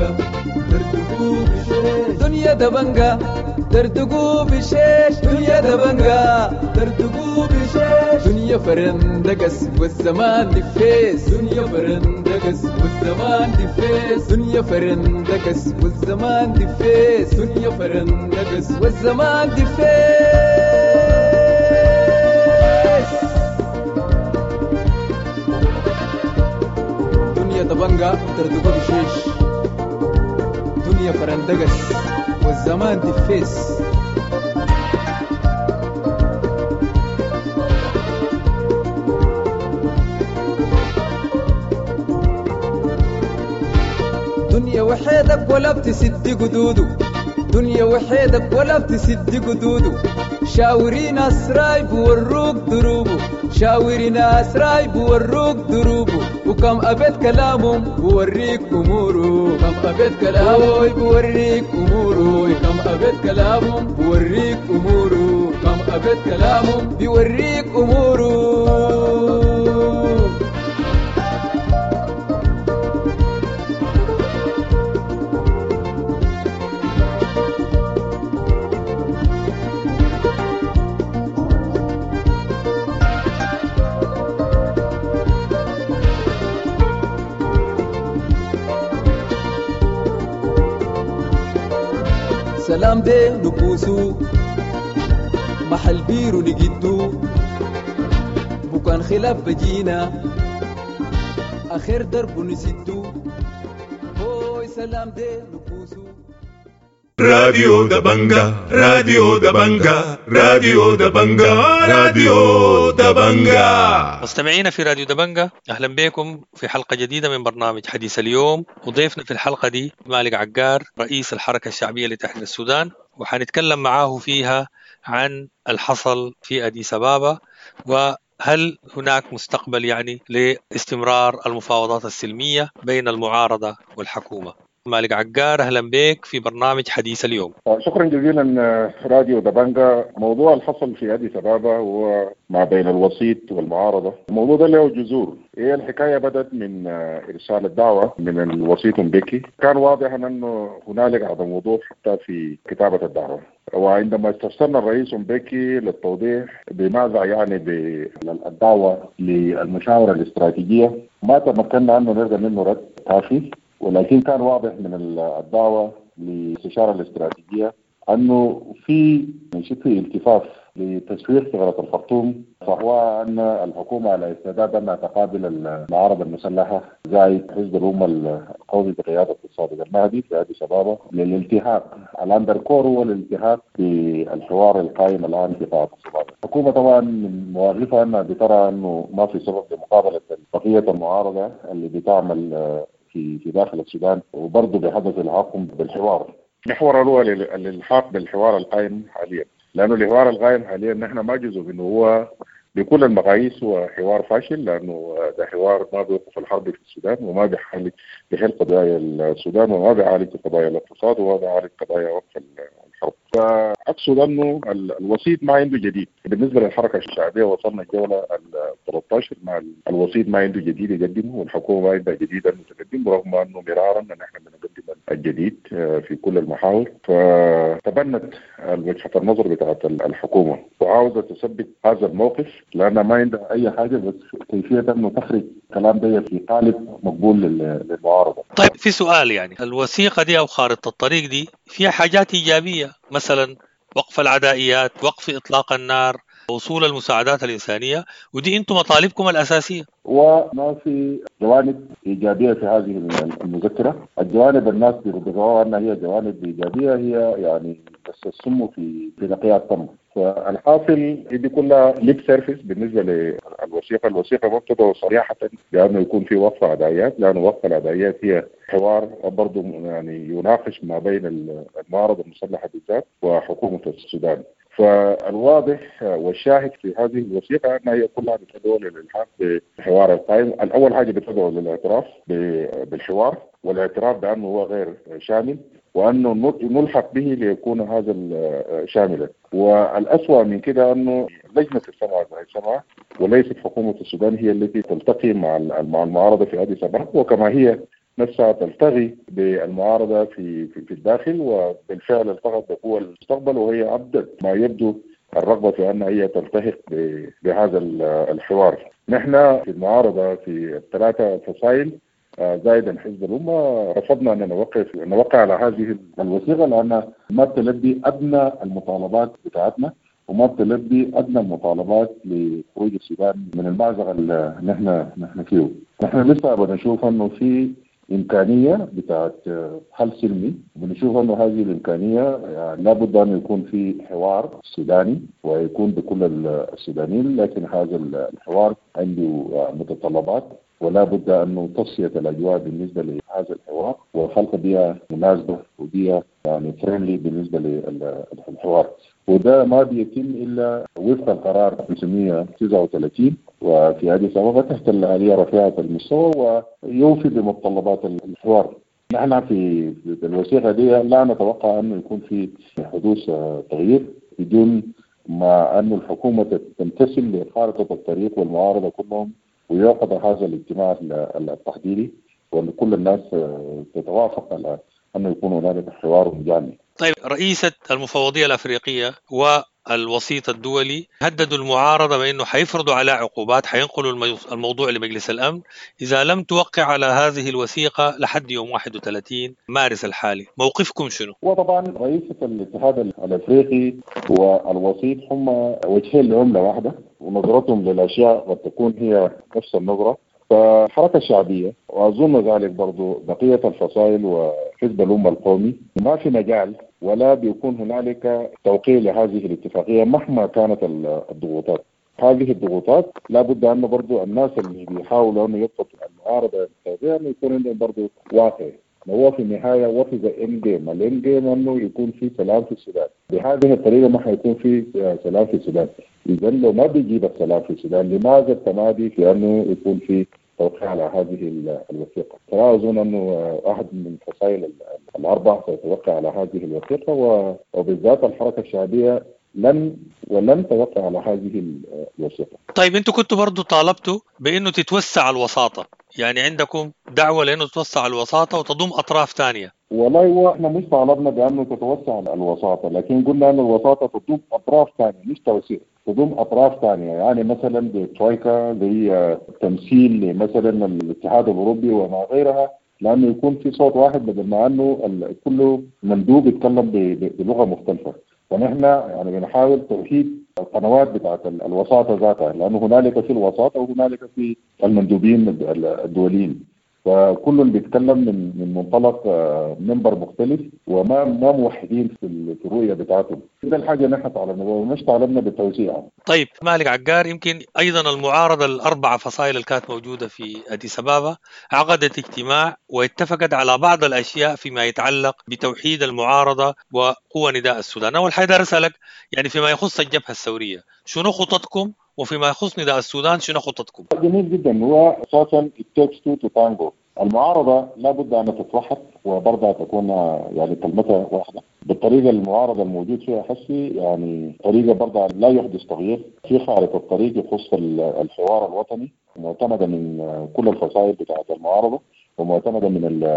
دنيا دبنجة ترتقو بشيش، دنيا دبنجة ترتقو بشيش، دنيا فرندقس والزمان دفيس، دنيا فرندقس والزمان دفيس، دنيا فرندقس والزمان دفيس، دنيا فرندقس والزمان دفيس. دنيا دبنجة ترتقو بشيش، دنيا فرندقس والزمان دفيس. دنيا وحيدك ولا بتسد قدوده، دنيا وحيدك ولا بتسد قدوده، شاورين أسراي بوروك دروبه، شاورين أسراي بوروك دروبه، وكم أبد كلامهم بوريك أموره، كم أبد كلامهم بوريك أموره، كم أبد كلامهم بوريك أموره، كم أبد كلامهم بوريك أموره. سلام ده نبوسو محل بيرو نجدو، بكان خلاف بجينا آخر درب نسدو، هوي سلام ده نبوسو. راديو دبنجة راديو دبنجة راديو دبنجة راديو دبنجة. مستمعينا في راديو دبنجة، أهلا بكم في حلقة جديدة من برنامج حديث اليوم. وضيفنا في الحلقة دي مالك عقار رئيس الحركة الشعبية لتحرير السودان، وحنتكلم معاه فيها عن الحصل في أديس أبابا، وهل هناك مستقبل يعني لاستمرار المفاوضات السلمية بين المعارضة والحكومة. مالك عقار أهلا بك في برنامج حديث اليوم. شكرا جزيلا راديو دبنجة. موضوع الحصل في أديس أبابا هو ما بين الوسيط والمعارضة. الموضوع ده له جذور. هي الحكاية بدأت من إرسال الدعوة من الوسيط مبكي. كان واضح أنه هنالك عدم وضوح حتى في كتابة الدعوة، وعندما استفسرنا الرئيس مبكي للتوضيح بماذا يعني بالدعوة للمشاورة الاستراتيجية، ما تمكنا أنه نلقى منه رد كافي، ولكن كان واضح من الدعوة للاستشارة الاستراتيجية أنه في شبه التفاف لتسوير ثغرة الخرطوم، فهو أن الحكومة على استعداد أنها تقابل المعارضة المسلحة زائد حزب الأمة القومي بقيادة الصادق المهدي في أديس أبابا للالتحاق. الأندركور هو الالتحاق بالحوار القائم الآن في قاعة الصدارة. الحكومة طبعا من مواقفها أنها بترى أنه ما في سبب لمقابلة بقية المعارضة اللي بتعمل في داخل السودان، وبرضه بحدث العقم بالحوار. المحور الأول الإلحاق بالحوار القائم حاليا، لأنه الحوار القائم حاليا نحن ما جزء منه، هو بكل المقاييس هو حوار فاشل، لأنه ده حوار ما بيوقف الحرب في السودان وما بيحل قضايا السودان وما بيعالج قضايا الاقتصاد وما بيعالج قضايا وقف الحرب. فأقصد أنه الوسيط ما عنده جديد. بالنسبة للحركة الشعبية وصلنا الجولة 13 مع الوسيط ما عنده جديد يقدمه، والحكومة ما عندها جديد أن تقدم، رغم أنه مرارا نحن بنقدم الجديد في كل المحاور. فتبنت وجهة النظر بتاعت الحكومة وعاوزة تثبت هذا الموقف، لأنها ما عندها أي حاجة بس كيفية أنه تخرج كلام ده في قالب مقبول للمعارضة. طيب في سؤال، يعني الوثيقة دي أو خارطة الطريق دي فيها حاجات إيجابية، مثلا وقف العدائيات، وقف إطلاق النار، وصول المساعدات الإنسانية، ودي أنتم مطالبكم الأساسية. وما في جوانب إيجابية في هذه المذكرة. الجوانب الناس بيربطوها أنها هي جوانب إيجابية، هي يعني بس السم في نقيع التمر. فالحاصل دي كلها ليب سيرفيس بالنسبة للوثيقة. الوثيقة ما بتدعو صريحة بأنه يكون في وقف عدائيات، لأنه وقف العدائيات هي حوار برضه يعني يناقش ما بين المعارضة المسلحة بالذات وحكومة السودان. فالواضح والشاهد في هذه الوثيقة أنها هي كلها بتدعو للإلحاق بحوار القائم. الأول حاجة بتدعو للاعتراف بالحوار، والاعتراف بأنه هو غير شامل، وأنه نلحق به ليكون هذا شاملا. والأسوأ من كده أنه لجنة السمع وليست حكومة السودان هي التي تلتقي مع المعارضة في أديس أبابا، وكما هي نفسها تلتغي بالمعارضة في الداخل، وبالفعل التغت بقوة المستقبل، وهي أبدت ما يبدو الرغبة في أن هي تلتهق بهذا الحوار. نحن في المعارضة في 3 فصائل زائدا حزب الأمة رفضنا أن نوقع على هذه الوثيقة، لأن ما تلبي أدنى المطالبات بتاعتنا وما بتلبي أدنى المطالبات لخروج السودان من المأزق اللي نحن فيه. نحن لسه بنشوف أنه في إمكانية بتاعت حل سلمي، بنشوف أنه هذه الإمكانية يعني لابد أن يكون في حوار سوداني ويكون بكل السودانيين، لكن هذا الحوار عنده متطلبات ولا بد أنه تصفية الأجواء بالنسبة لهذا الحوار وخلق بيئة مناسبة وبيئة يعني فريندلي بالنسبة للحوار. وده ما بيتم إلا وفق القرار 539 وفي أديس أبابا تحت الآلية رفيعة المستوى ويوفي بمتطلبات الحوار. نحن في الوثيقة دي لا نتوقع أنه يكون في حدوث تغيير بدون ما أن الحكومة تمتثل لخارطة الطريق والمعارضة كلهم، ويعقد هذا الاجتماع التحضيري وأن كل الناس تتوافق على أنه يكون هناك حوار مجاني. طيب رئيسة المفوضية الأفريقية والوسيط الدولي هددوا المعارضة بأنه حيفرضوا على عقوبات، حينقلوا الموضوع لمجلس الأمن إذا لم توقع على هذه الوثيقة لحد يوم 31 مارس الحالي. موقفكم شنو؟ وطبعا رئيسة الاتحاد الأفريقي والوسيط هم وجهين لعملة واحدة، ونظرتهم للأشياء قد تكون هي نفس النظرة. فالحركة الشعبية وأظن ذلك برضو بقية الفصائل وحزب الأمة القومي ما في مجال ولا بيكون هنالك توقيع لهذه الاتفاقية مهما كانت الضغوطات. هذه الضغوطات لابد أن برضو الناس اللي بيحاولوا أنه يضبطوا المعارضة أنه يكون عندهم برضو واقع. هو في النهاية وفي الإند جيم، الإند جيم أنه يكون في سلام في السودان. بهذه الطريقة ما حيكون في سلام في السودان. إذا لو ما بيجيب السلام في السودان لماذا التمادي في أنه يكون في توقيع على هذه الوثيقة؟ فلا أظن أنه أحد من الفصائل الأربع سيتوقع على هذه الوثيقة، وبالذات الحركة الشعبية لن توقع على هذه الوثيقة. طيب أنتوا كنتوا برضو طالبتوا بأنه تتوسع الوساطة، يعني عندكم دعوة لأنه تتوسع الوساطة وتضم أطراف ثانية. والله هو احنا مش طالبنا بأنه تتوسع الوساطة، لكن قلنا أن الوساطة تضم أطراف ثانية مش توسيع، تضم أطراف ثانية، يعني مثلا بترويكا زي تمثيل مثلا الاتحاد الأوروبي وما غيرها، لأنه يكون في صوت واحد بدل ما أنه كل مندوب يتكلم بلغة مختلفة. ونحن يعني بنحاول توحيد القنوات بتاعت الوساطة ذاتها، لأنه هنالك في الوساطة وهنالك في المندوبين الدوليين. فكل بيتكلم من منطلق منبر مختلف وما موحدين في الرؤيه بتاعتهم. ده الحاجه نحن تعلمنا ومش تعلمنا بالتوسيع. طيب مالك عقار، يمكن ايضا المعارضه الاربع فصائل اللي كانت موجوده في اديس أبابا عقدت اجتماع واتفقت على بعض الاشياء فيما يتعلق بتوحيد المعارضه وقوى نداء السودان. اول حاجه اسالك يعني فيما يخص الجبهه الثوريه شنو خططكم، وفيما يخص نداء السودان شنو خططكم؟ جميل جدا. هو اساسا it takes two to tango. المعارضه لابد ان تتوحد وبرضها تكون يعني كلمتها واحده. بالطريقه المعارضه الموجود فيها حسي يعني طريقه برضها لا يحدث تغيير في خارطه الطريق يخص الحوار الوطني، معتمده من كل الفصائل بتاعه المعارضه ومعتمده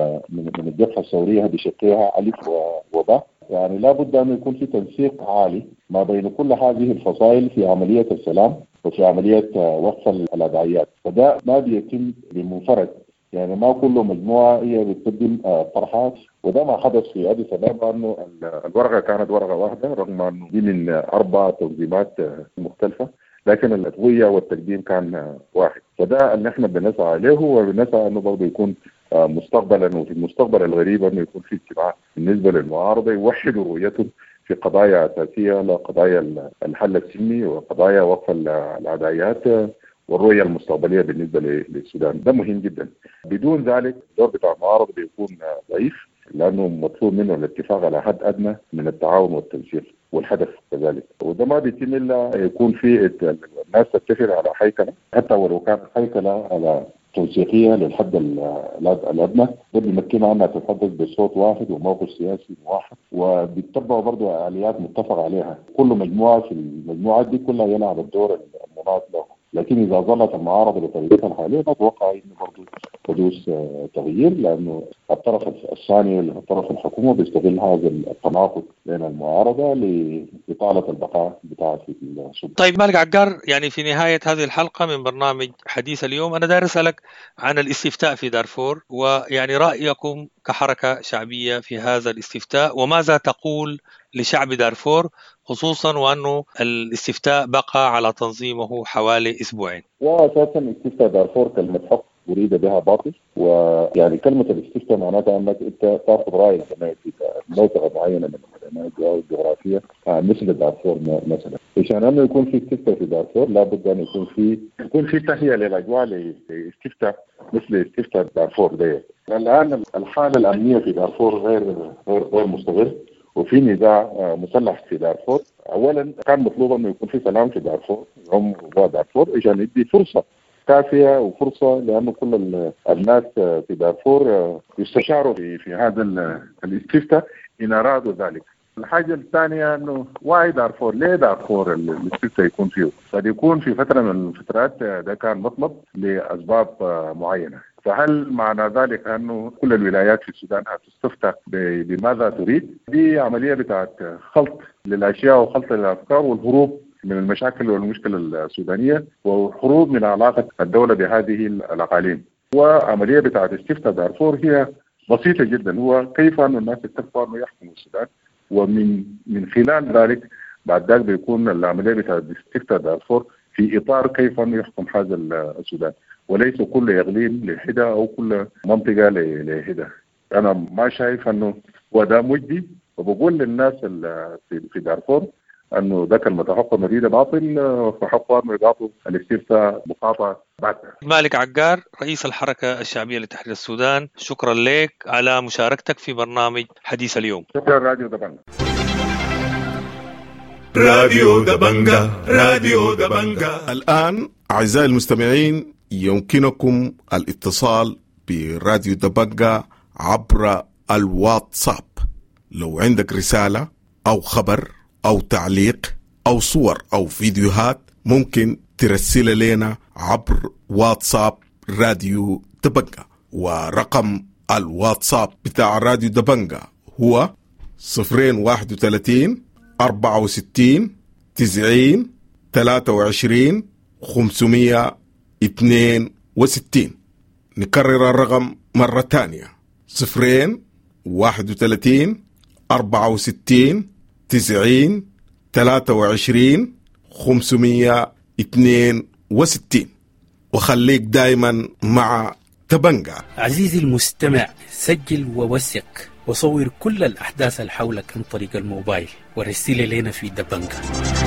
من الجبهه الثوريه بشقيها الف وباء. يعني لابد ان يكون في تنسيق عالي ما بين كل هذه الفصائل في عمليه السلام وفي عمليه وقف الادعيات، فده ما بيتم بمنفرد. يعني ما كل مجموعه هي بتقدم طرحات، وده ما حدث في اديس أبابا انه الورقه كانت ورقه واحده رغم انه دي من 4 تنظيمات مختلفه، لكن الأدوية والتقديم كان واحد. فده اللي احنا بنسعى عليه، وبنسعى انه برضه يكون مستقبلا وفي المستقبل الغريب انه يكون في اجتماع بالنسبه للمعارضه يوحدوا رؤيتهم في قضايا اساسيه، لا قضايا الحل السلمي وقضايا وقف العدايات والرؤيه المستقبليه بالنسبه للسودان. ده مهم جدا. بدون ذلك الدور بتاع المعارضه بيكون ضعيف، لانه مطلوب منه الاتفاق على حد ادنى من التعاون والتنسيق والهدف كذلك، وده ما بيتم الا يكون في الناس تتفق على هيكله، حتى ولو كانت هيكله على توثيقيه للحد الادنى، ده بيمكنها انها تتحدث بصوت واحد وموقف سياسي واحد، وبيتبعوا برضه اليات متفق عليها. كل مجموعه في المجموعات دي كلها يلعب الدور المناط له. لكن إذا ظلت المعارضة بطريقتها الحالية أتوقع أنه برضو حدوث تغيير، لأنه الطرف الثاني الطرف الحكومة بيستغل هذا التناقض بين المعارضة لإطالة البقاء بتاعه في السلطة. طيب مالك عقار، يعني في نهاية هذه الحلقة من برنامج حديث اليوم أنا داير أسألك عن الاستفتاء في دارفور، ويعني رأيكم كحركة شعبية في هذا الاستفتاء، وماذا تقول لشعب دارفور خصوصا وأنه الاستفتاء بقى على تنظيمه حوالي أسبوعين؟ وأساسا استفتاء دارفور كلمة حق أريد بها باطل، ويعني كلمة الاستفتاء معناتها أنك أنت تأخذ رأي في منطقة معينة من المناطق الجغرافية مثل دارفور مثلا. عشان أنه يكون في استفتاء في دارفور لابد أن يكون في تهيئة للأجواء لاستفتاء مثل استفتاء دارفور ده. الآن الحالة الأمنية في دارفور غير مستقر، وفي نزاع مسلح في دارفور. اولا كان مطلوب انه يكون في سلام في دارفور هم دارفور عشان يدي فرصه كافيه وفرصه لانه كل الناس في دارفور يستشاروا في هذا الاستفتاء ان ارادوا ذلك. الحاجه الثانيه انه واعي دارفور، ليه دارفور الاستفتاء يكون فيه؟ قد يكون في فتره من الفترات ده كان مطلب لاسباب معينه، فهل معنى ذلك أنه كل الولايات في السودان هتستفتى بماذا تريد؟ دي عملية بتاعت خلط للأشياء وخلط للأفكار والهروب من المشاكل والمشكلة السودانية وهروب من علاقة الدولة بهذه الأقاليم. وعملية بتاعت استفتاء دارفور هي بسيطة جدا، هو كيف أن الناس اتفقوا أنه يحكموا السودان، ومن خلال ذلك بعد ذلك بيكون العملية بتاعت استفتاء دارفور في إطار كيف أنه يحكم هذا السودان، وليس كل إقليم لحدة أو كل منطقة لحدة. أنا ما شايف أنه وده مجدي، وبقول للناس في دارفور أنه ذاك المتحقق نريد باطل، فحقا أنه يعطوا الاستفتاء مقاطعة بعدها. مالك عقار رئيس الحركة الشعبية لتحرير السودان، شكرا لك على مشاركتك في برنامج حديث اليوم. شكرا راديو دبنجا. راديو دبنجا، راديو دبنجا. الآن أعزائي المستمعين يمكنكم الاتصال براديو دبنجا عبر الواتساب. لو عندك رسالة أو خبر أو تعليق أو صور أو فيديوهات ممكن ترسل لنا عبر واتساب راديو دبنجا، ورقم الواتساب بتاع راديو دبنجا هو 031 64 90 23 562. نكرر الرقم مرة تانية 031 64 90 23 562. وخليك دايما مع تبنجا. عزيزي المستمع، سجل ووثق وصور كل الأحداث اللي حولك عن طريق الموبايل ورسلها لنا في دبنجا.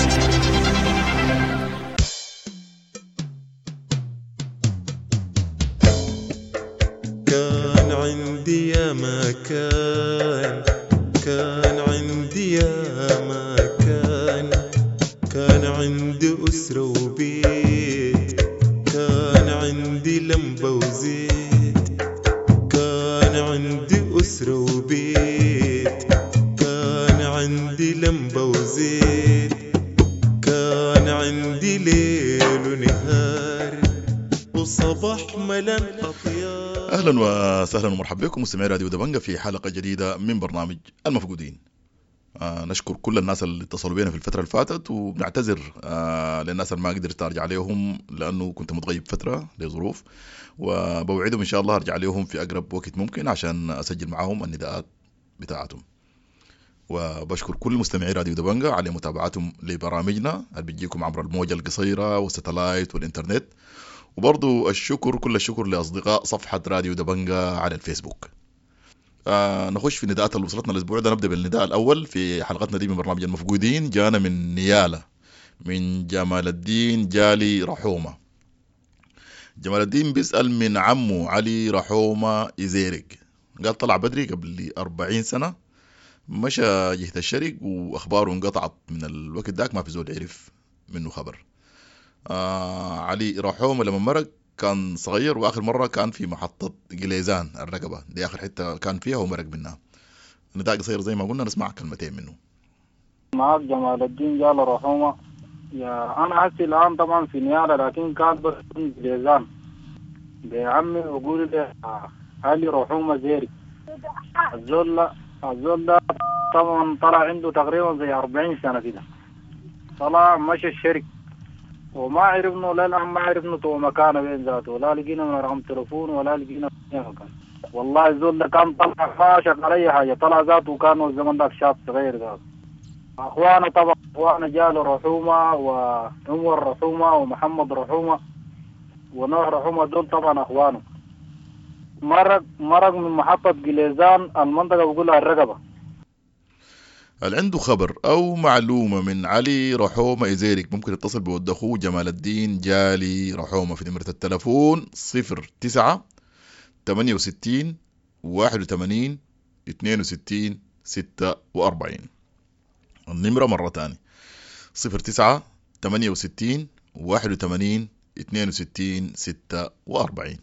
كان عندي يا مكان، كان عندي يا مكان، كان عندي أسرة وبيت، كان عندي لمبة وزيت، كان عندي أسرة وبيت، كان عندي لمبة وزيت، كان عندي ليل ونهار وصباح ملان أطيار. أهلا وسهلا ومرحبا بكم مستمعي راديو دبنجا في حلقة جديدة من برنامج المفقودين. نشكر كل الناس اللي اتصلوا بينا في الفترة اللي فاتت، وبنعتذر للناس اللي ما قدرت أرجع عليهم لأنه كنت متغيب فترة لظروف، وبوعدهم إن شاء الله أرجع عليهم في أقرب وقت ممكن عشان أسجل معهم النداءات بتاعتهم. وبشكر كل مستمعي راديو دبنجا على متابعتهم لبرامجنا اللي بتجيكم عبر الموجة القصيرة والستلايت والإنترنت، وبرضو كل الشكر لأصدقاء صفحة راديو دبنجا على الفيسبوك. نخش في النداءات اللي وصلتنا الأسبوع ده. نبدأ بالنداء الأول في حلقتنا دي من برنامج المفقودين. جانا من نيالة من جمال الدين جالي رحومة. جمال الدين بيسأل من عمه علي رحومة إزيرق، قال طلع بدري قبل 40 سنة، مشى جهة الشرق وأخباره انقطعت من الوقت داك، ما في زول عرف منه خبر. علي رحومة لما مرق كان صغير، وآخر مرة كان في محطة جليزان الرقبة، دي آخر حتة كان فيها ومرق منها. نداء قصير زي ما قلنا، نسمع كلمتين منه. معك جمال الدين جال رحومة. يا أنا هسي الآن طبعا في نيالة، لكن كان بس جليزان بعمي وقول لي علي رحومة زيري. الزول ده طبعا طلع عنده تقريبا زي 40 سنة كده، طلع مشى الشرق وما عرفنا للآن، ما عرفنا تو مكانه بين ذاته، ولا لقينا من رقم تلفون ولا لقينا من مكان. والله الزول ده كان طلع ما شغل أي حاجة، طلع ذاته كان الزمن ذاك شاب صغير ذاته. أخوانا طبعا أخوانا جالوا رحومة وعمر رحومة ومحمد رحومة ونوح رحومة، دول طبعا أخوانه. مرق من محطة جليزان المنطقة بقولها الرقبة. اللي عنده خبر أو معلومة من علي رحومة إزيرق ممكن يتصل بود أخوه جمال الدين جالي رحومة في نمرة التلفون 09 68 81 62 46. النمرة مرة تاني 09 68 81 62 46.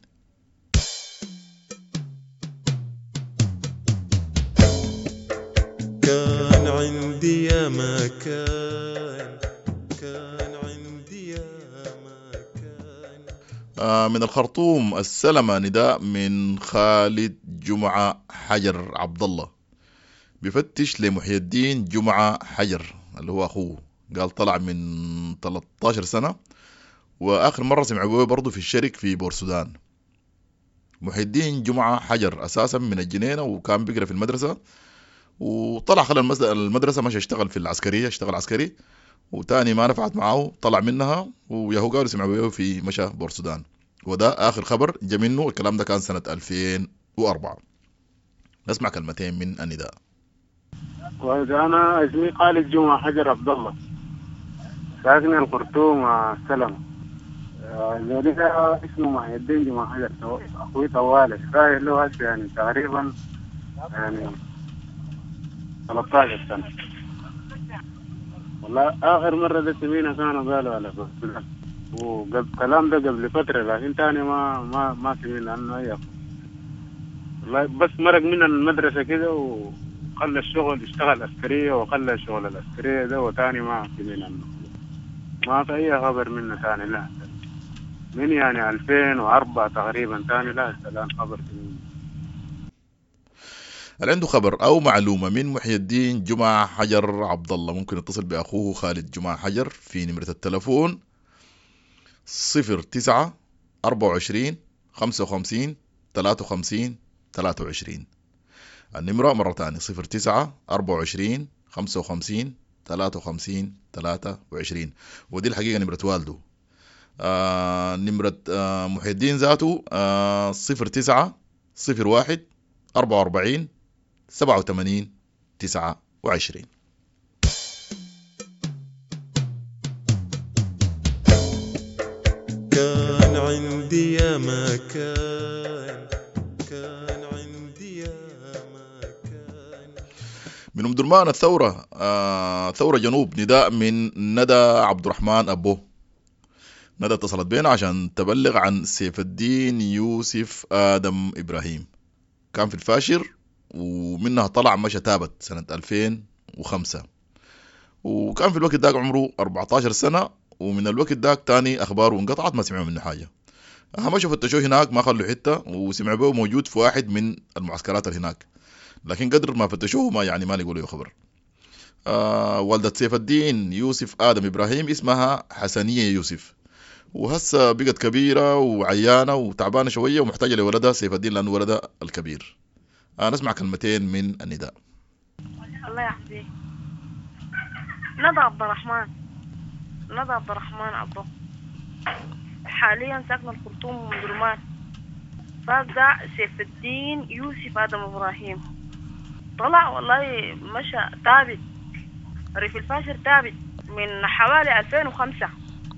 كان عندي يا مكان، كان عندي يا مكان. من الخرطوم السلمة نداء من خالد جمعة حجر عبد الله، بيفتش لمحي الدين جمعة حجر اللي هو أخوه، قال طلع من 13 سنة، وآخر مرة سمعوا برضو في الشرق في بورسودان. محي الدين جمعة حجر أساسا من الجنينة، وكان بيقرأ في المدرسة، وطلع خلال المدرسة مشى اشتغل في العسكرية، اشتغل عسكري، وتاني ما نفعت معه طلع منها، وياهو قالوا سمعوا بيه في مشى بورسودان. وده آخر خبر جا منه، الكلام ده كان سنة 2004. نسمع كلمتين من النداء. وإذا أنا اسمي خالد جمعة حجر عبد الله، ساكن الخرطوم السلام. ذلك اسمه محي الدين جمعة حجر، أخوي طوالي رايح له هسه يعني تقريبا يعني 13 سنة. والله آخر مرة ده سمينا كانوا قالوا على بورسودان، وقبل كلام ده قبل فترة، لكن تاني ما سمينا عنه أي أخو. والله بس مرق من المدرسة كده وخلى الشغل، اشتغل عسكرية وخلى الشغل العسكرية ده، وتاني ما سمينا عنه، ما في أي خبر منه تاني. لا من يعني 2004 تقريبا تاني لا الآن خبر منه. اللي عنده خبر أو معلومة من محي الدين جمعة حجر عبد الله ممكن يتصل بأخوه خالد جمعة حجر في نمرة التلفون 09 24 55 53 23. النمرة مرة تانية 09 24 55 53 23. ودي الحقيقة نمرة والده. نمرة محي الدين ذاته 0901 44 87 29. كان عندي يا ما كان عندي يا ما كان. من أم درمان الثورة ثورة جنوب، نداء من ندى عبد الرحمن أبو. ندى اتصلت بينا عشان تبلغ عن سيف الدين يوسف آدم إبراهيم، كان في الفاشر ومنها طلع مشى تابت سنة 2005، وكان في الوقت داك عمره 14 سنة، ومن الوقت داك تاني أخباره انقطعت، ما سمعوا منه حاجة. مشوا فتشوه هناك ما خلوا حتة، وسمعوا به موجود في واحد من المعسكرات اللي هناك، لكن قدر ما فتشوه ما لقوا له خبر. والدة سيف الدين يوسف آدم إبراهيم اسمها حسنية يوسف، وهسه بقت كبيرة وعيانة وتعبانة شوية ومحتاجة لولدها سيف الدين لأنه ولدها الكبير. نسمع كلمتين من النداء. الله يحفظك. ندى عبد الرحمن عبده، حاليا ساكنة الخرطوم وأم درمان. فاقع سيف الدين يوسف آدم إبراهيم، طلع والله مشى تابت ريف الفاشر تابت من حوالي 2005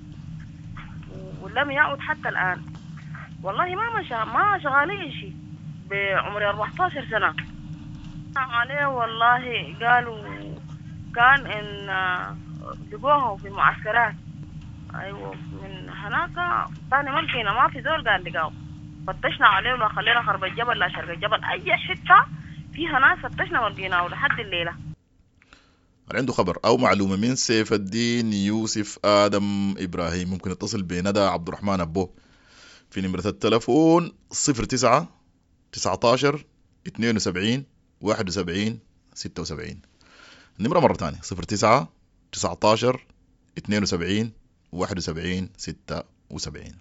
ولم يعود حتى الآن. والله ما شغالي شيء بعمر 14 سنة عليه. والله قالوا كان إن لقوه في المعسكرات. أيوة من هناك ثاني ما لقينا، ما في زول قال لقاه. فتشنا عليه ولا خلينا خرب الجبل لا شرق الجبل، أي حتة فيها ناس فتشنا ولقيناه لحد الليلة. عنده خبر أو معلومة من سيف الدين يوسف آدم إبراهيم ممكن يتصل بندى عبد الرحمن أبو في نمرة التلفون 09 19 72 71 76. النمرة مرة ثانية 09 19 72 71 76.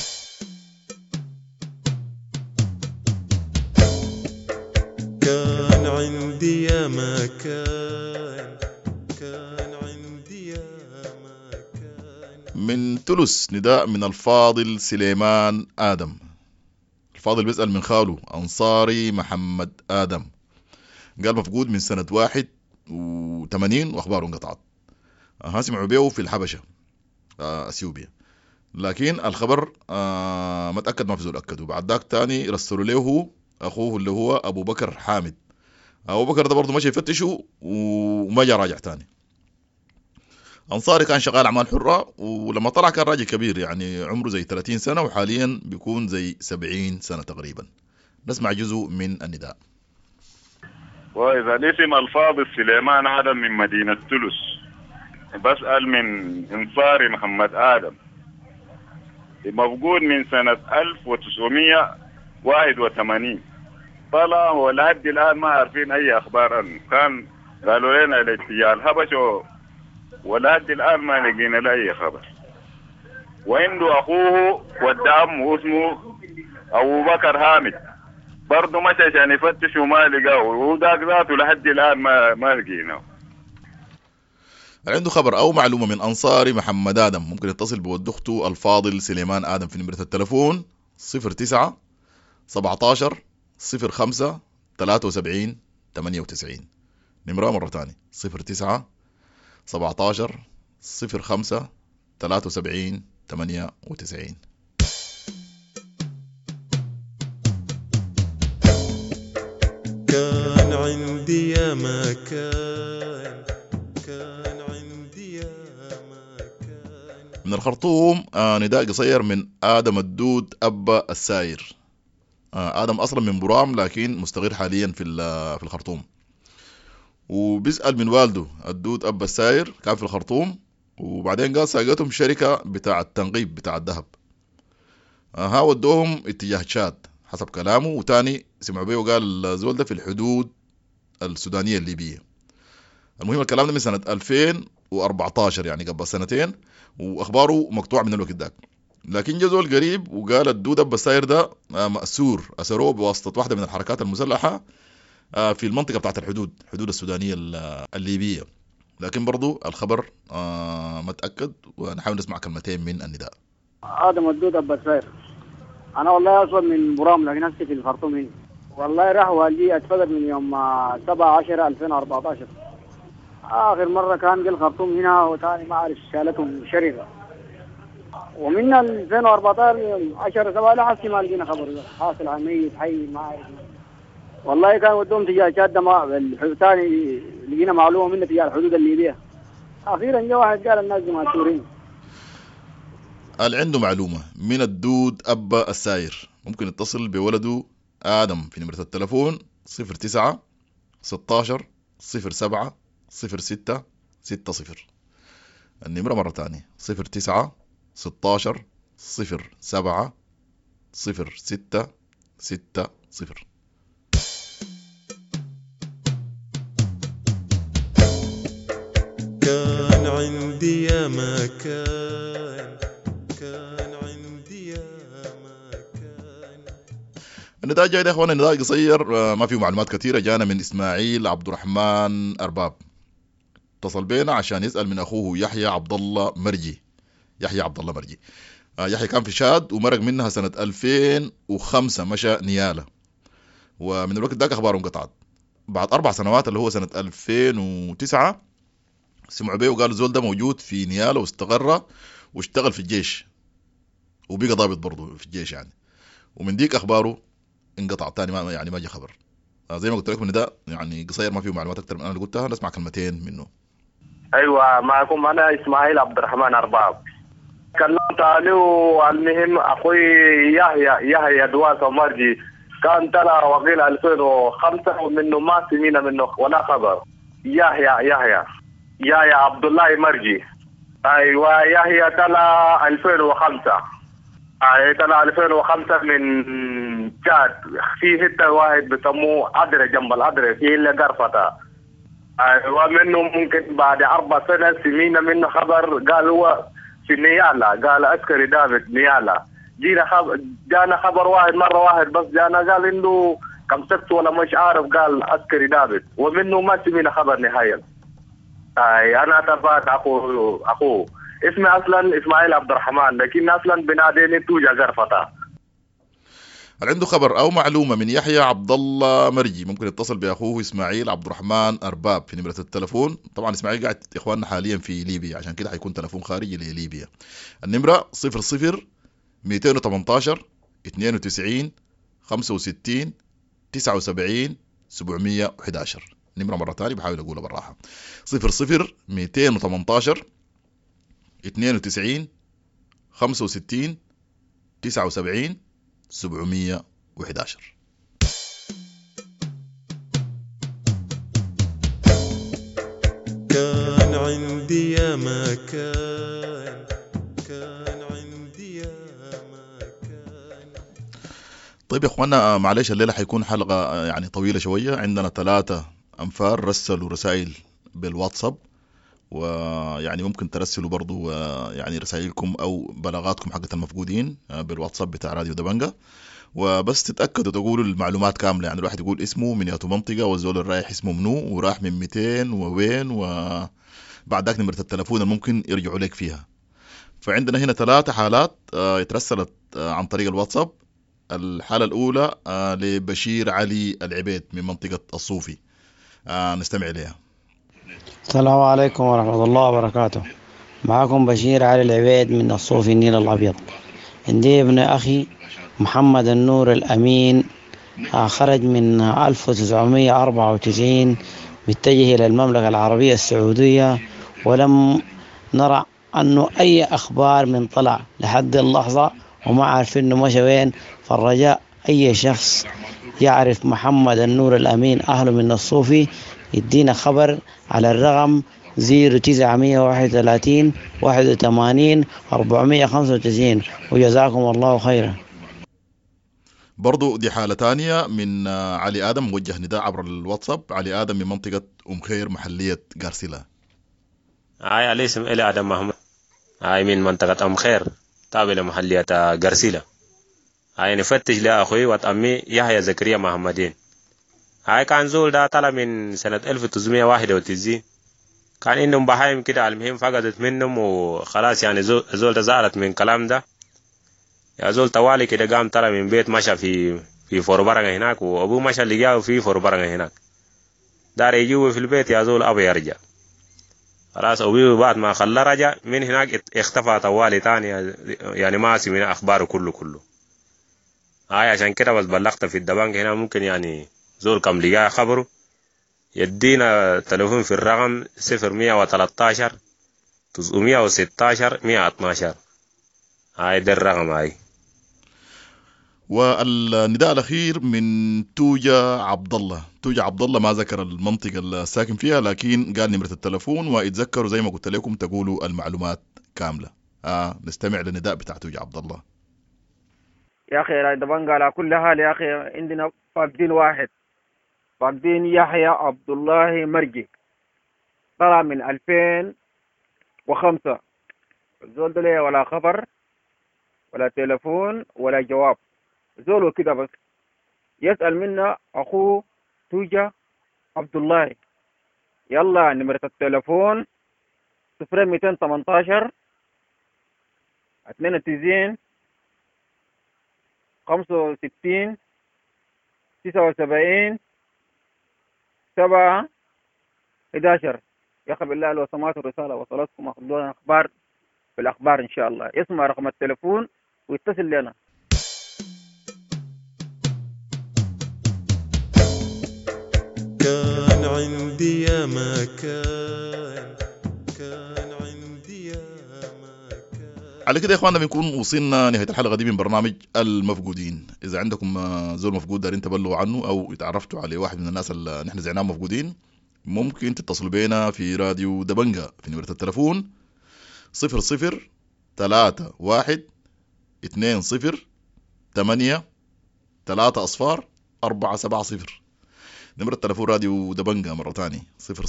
كان عندي يا ما كان عندي يا ما كان. من تلس نداء من الفاضل سليمان آدم. الفاضل بيسأل من خاله أنصاري محمد آدم، قال مفقود من سنة 81 وأخباره انقطعت. سمعوا بيه في الحبشة أثيوبيا، لكن الخبر ما تأكد، ما في زول أكد. وبعد ذاك تاني رسلوا له أخوه اللي هو أبو بكر حامد. أبو بكر ده برضه مشي يفتشوا وما جاء راجع تاني. أنصاري كان شغال أعمال حرة، ولما طلع كان راجل كبير، يعني عمره زي 30 سنة وحاليا بيكون زي 70 سنة تقريبا. نسمع جزء من النداء. وإذا الاسم الفاضل سليمان آدم من مدينة تلس، بسأل من أنصاري محمد آدم، مفقود من سنة 1981. طلع ولحد الآن ما عارفين أي أخبار عنه. كان قالوا لنا الاتجاه الحبشة ولحد الآن ما لقينا له أي خبر. وعنده أخوه والدعم اسمه أبو بكر حامد، برضه مشى عشان يفتش وما لقاه، وذاك ذاته لحد الآن ما لقيناه. عنده خبر أو معلومة من أنصاري محمد آدم ممكن يتصل بود أخته الفاضل سليمان آدم في نمرة التلفون 09 17 05 73 98. نمرة مرة تانية 09 17 05 73 98. كان عندي يا ما كان عندي يا ما كان. من الخرطوم نداء قصير من آدم الدود أبا الساير. آدم أصلا من برام لكن مستقر حاليا في الخرطوم، وبيسأل من والده الدود أبا الساير كان في الخرطوم، وبعدين قال ساقتهم شركة بتاع التنقيب بتاع الذهب. ودوهم اتجاه تشاد حسب كلامه، وتاني سمعوا بيه وقال الزول ده في الحدود السودانية الليبية. المهم الكلام ده من سنة 2014 يعني قبل سنتين، وأخباره مقطوع من الوقت داك. لكن جزول قريب وقال الدود أبا الساير ده مأسور أسروه بواسطة واحدة من الحركات المسلحة في المنطقة بتاعت الحدود السودانية الليبية. لكن برضو الخبر ما تأكد، ونحاول نسمع كلمتين من النداء. آدم الدود البسير. أنا والله أصلا من برام لكن نفسي في الخرطوم هنا. والله راح والدي أتفقد من يوم 7/10/2014. آخر مرة كان في الخرطوم هنا وثاني ما أعرف شالتهم شرقة. ومن 2014 يوم 10/7 لحد ما لقينا خبر حاصل عن ميت حي ما أعرف. والله كان ودهم تجاه شاد ما ثاني لقينا معلومة منه تجاه الحدود الليبية. أخيرا جاء واحد قال الناس دي مأسورين. قال عنده معلومة من الدود أبا الساير، ممكن يتصل بولده آدم في نمرة التلفون 09 16 07 06 60. النمرة مرة تانية 09 16 07 06 60. كان عندي يا ما كان عندي يا ما كان. النداء جاي يا اخوانا، نداء قصير ما فيه معلومات كثيرة، جانا من إسماعيل عبد الرحمن أرباب، اتصل بينا عشان يسأل من أخوه يحيى عبد الله مرجي. يحيى عبد الله مرجي يحيى كان في شاد ومرق منها سنة 2005، مشى نيالة، ومن الوقت ذاك أخباره انقطعت. بعد 4 سنوات اللي هو سنة 2009 سمعوا بيه وقالوا زول ده موجود في نيالة واستقر واشتغل في الجيش وبقى ضابط برضه في الجيش يعني، ومن ديك أخباره انقطع تاني، ما جاء خبر. زي ما قلت لكم ده يعني قصير ما فيه معلومات أكتر من أنا اللي قلتها، نسمع كلمتين منه. أيوة معكم أنا إسماعيل عبد الرحمن أرباب. كلمت عليه المهم أخوي يحيى دواسة مرجي كان ترى وقيل 2005 ومنه ما سمينا منه ولا خبر. يحيى عبد الله مرجي. أيوة يحيى تلا 2005. تلا 2005 من جاد في حتة واحد بسموه أدري جنب الأدري في اللي قرفته. أيوة منه ممكن بعد 4 سنة سمينا منه خبر قال هو في نيالة، قال عسكري دافد نيالة. جانا خبر واحد مرة واحد بس جانا قال إنه كم سبت ولا مش عارف، قال عسكري دافد ومنه ما سمينا خبر نهائيا. أنا تفات أخوه اسمي أصلا إسماعيل عبد الرحمن لكن أصلا بناديني توجا غرفتا. هل عنده خبر أو معلومة من يحيى عبد الله مرجي ممكن يتصل بأخوه إسماعيل عبد الرحمن أرباب في نمرة التلفون. طبعا إسماعيل قاعد إخواننا حاليا في ليبيا عشان كده حيكون تلفون خارجي لليبيا. النمرة 00 218 92 65 79 711. نمرة مرة تانية بحاول أقولها بالراحة 00 218 92 65 79 711. كان عندي يا ما كان عندي يا ما كان. طيب يا اخوانا معلش الليلة حيكون حلقة يعني طويلة شوية. عندنا 3 أنفار رسلوا رسائل بالواتساب، ويعني ممكن ترسلوا برضو يعني رسائلكم أو بلاغاتكم حقت المفقودين بالواتساب بتاع راديو دبنجة، وبس تتأكدوا تقولوا المعلومات كاملة. يعني الواحد يقول اسمه من ياتو منطقة والزول الرايح اسمه منو وراح من 200 ووين، وبعد ذاك نمرة التلفون الممكن يرجعوا لك فيها. فعندنا هنا 3 حالات اترسلت عن طريق الواتساب. الحالة الأولى لبشير علي العبيد من منطقة الصوفي، نستمع إليها. السلام عليكم ورحمة الله وبركاته. معكم بشير علي العبيد من الصوفي النيل الأبيض. عندي ابن أخي محمد النور الأمين خرج من 1994 متجه إلى المملكة العربية السعودية، ولم نرى أنه أي أخبار من طلع لحد اللحظة وما عارف أنه مشى وين. فالرجاء أي شخص يعرف محمد النور الأمين أهله من الصوفي يدينا خبر على الرقم 0931 81 495 وجزاكم الله خيرا. برضو دي حالة تانية من علي آدم موجه نداء عبر الواتساب. علي آدم من منطقة أم خير محلية غارسيلا. علي اسم إلي آدم محمد من منطقة أم خير تابع لمحلية غارسيلا. نفتش لأخوي وأمي يحيى زكريا محمدين. كان زول ده طلع من سنة 1991. كان عندهم بهايم كده، المهم فقدت منهم وخلاص. يعني زول ده زعلت من كلام ده يا زول طوالي كده قام طلع من بيت مشى في فوربرنة هناك، وأبوه مشى لقاه في فوربرنة هناك، دار يجيبه في البيت يا زول أبو يرجع. خلاص أبوه بعد ما خلى رجع من هناك اختفى طوالي تاني، يعني ما سمعنا أخباره كله. عشان كده بس بلغت في الدبنج هنا، ممكن يعني زول كم لقاه خبره يدينا تليفون في الرقم 0113 916 112. ده الرقم هاي. والنداء الأخير من توجا عبد الله ما ذكر المنطقة اللي ساكن فيها، لكن قال نمرة التلفون، ويتذكروا زي ما قلت لكم تقولوا المعلومات كاملة. نستمع للنداء بتاع توجا عبد الله. يا أخي راي دبنجا على كل حال يا أخي عندنا فاقدين واحد، فاقدين يحيى عبد الله مرجي، طلع من 2005. الزول ده ليه ولا خبر ولا تلفون ولا جواب، زول كده بس يسأل منا أخوه توجا عبد الله. يلا نمرة التلفون 0218 92 65 79 7 11. يا أخي بالله لو سمعت الرسالة وصلتكم أخذونا أخبار في الأخبار إن شاء الله، يسمع رقم التلفون ويتصل لنا. كان عندي يا ما كان عندي يا ما كان. على كده يا اخواننا بنكون وصلنا نهاية الحلقة دي من برنامج المفقودين. إذا عندكم زول مفقود دارين تبلغوا عنه أو اتعرفتوا على واحد من الناس اللي نحن زعناهم مفقودين، ممكن تتصلوا بينا في راديو دبنجا في نمرة التلفون 0031 20 8 3 470. نمرة التلفون راديو دبنجا مرة تانية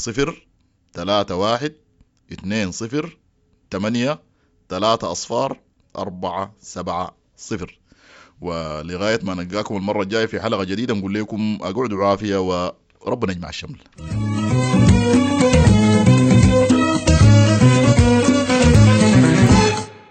0031 20 8 3 470. ولغاية ما نلقاكم المرة الجاية في حلقة جديدة نقول لكم أقعدوا عافية وربنا يجمع الشمل.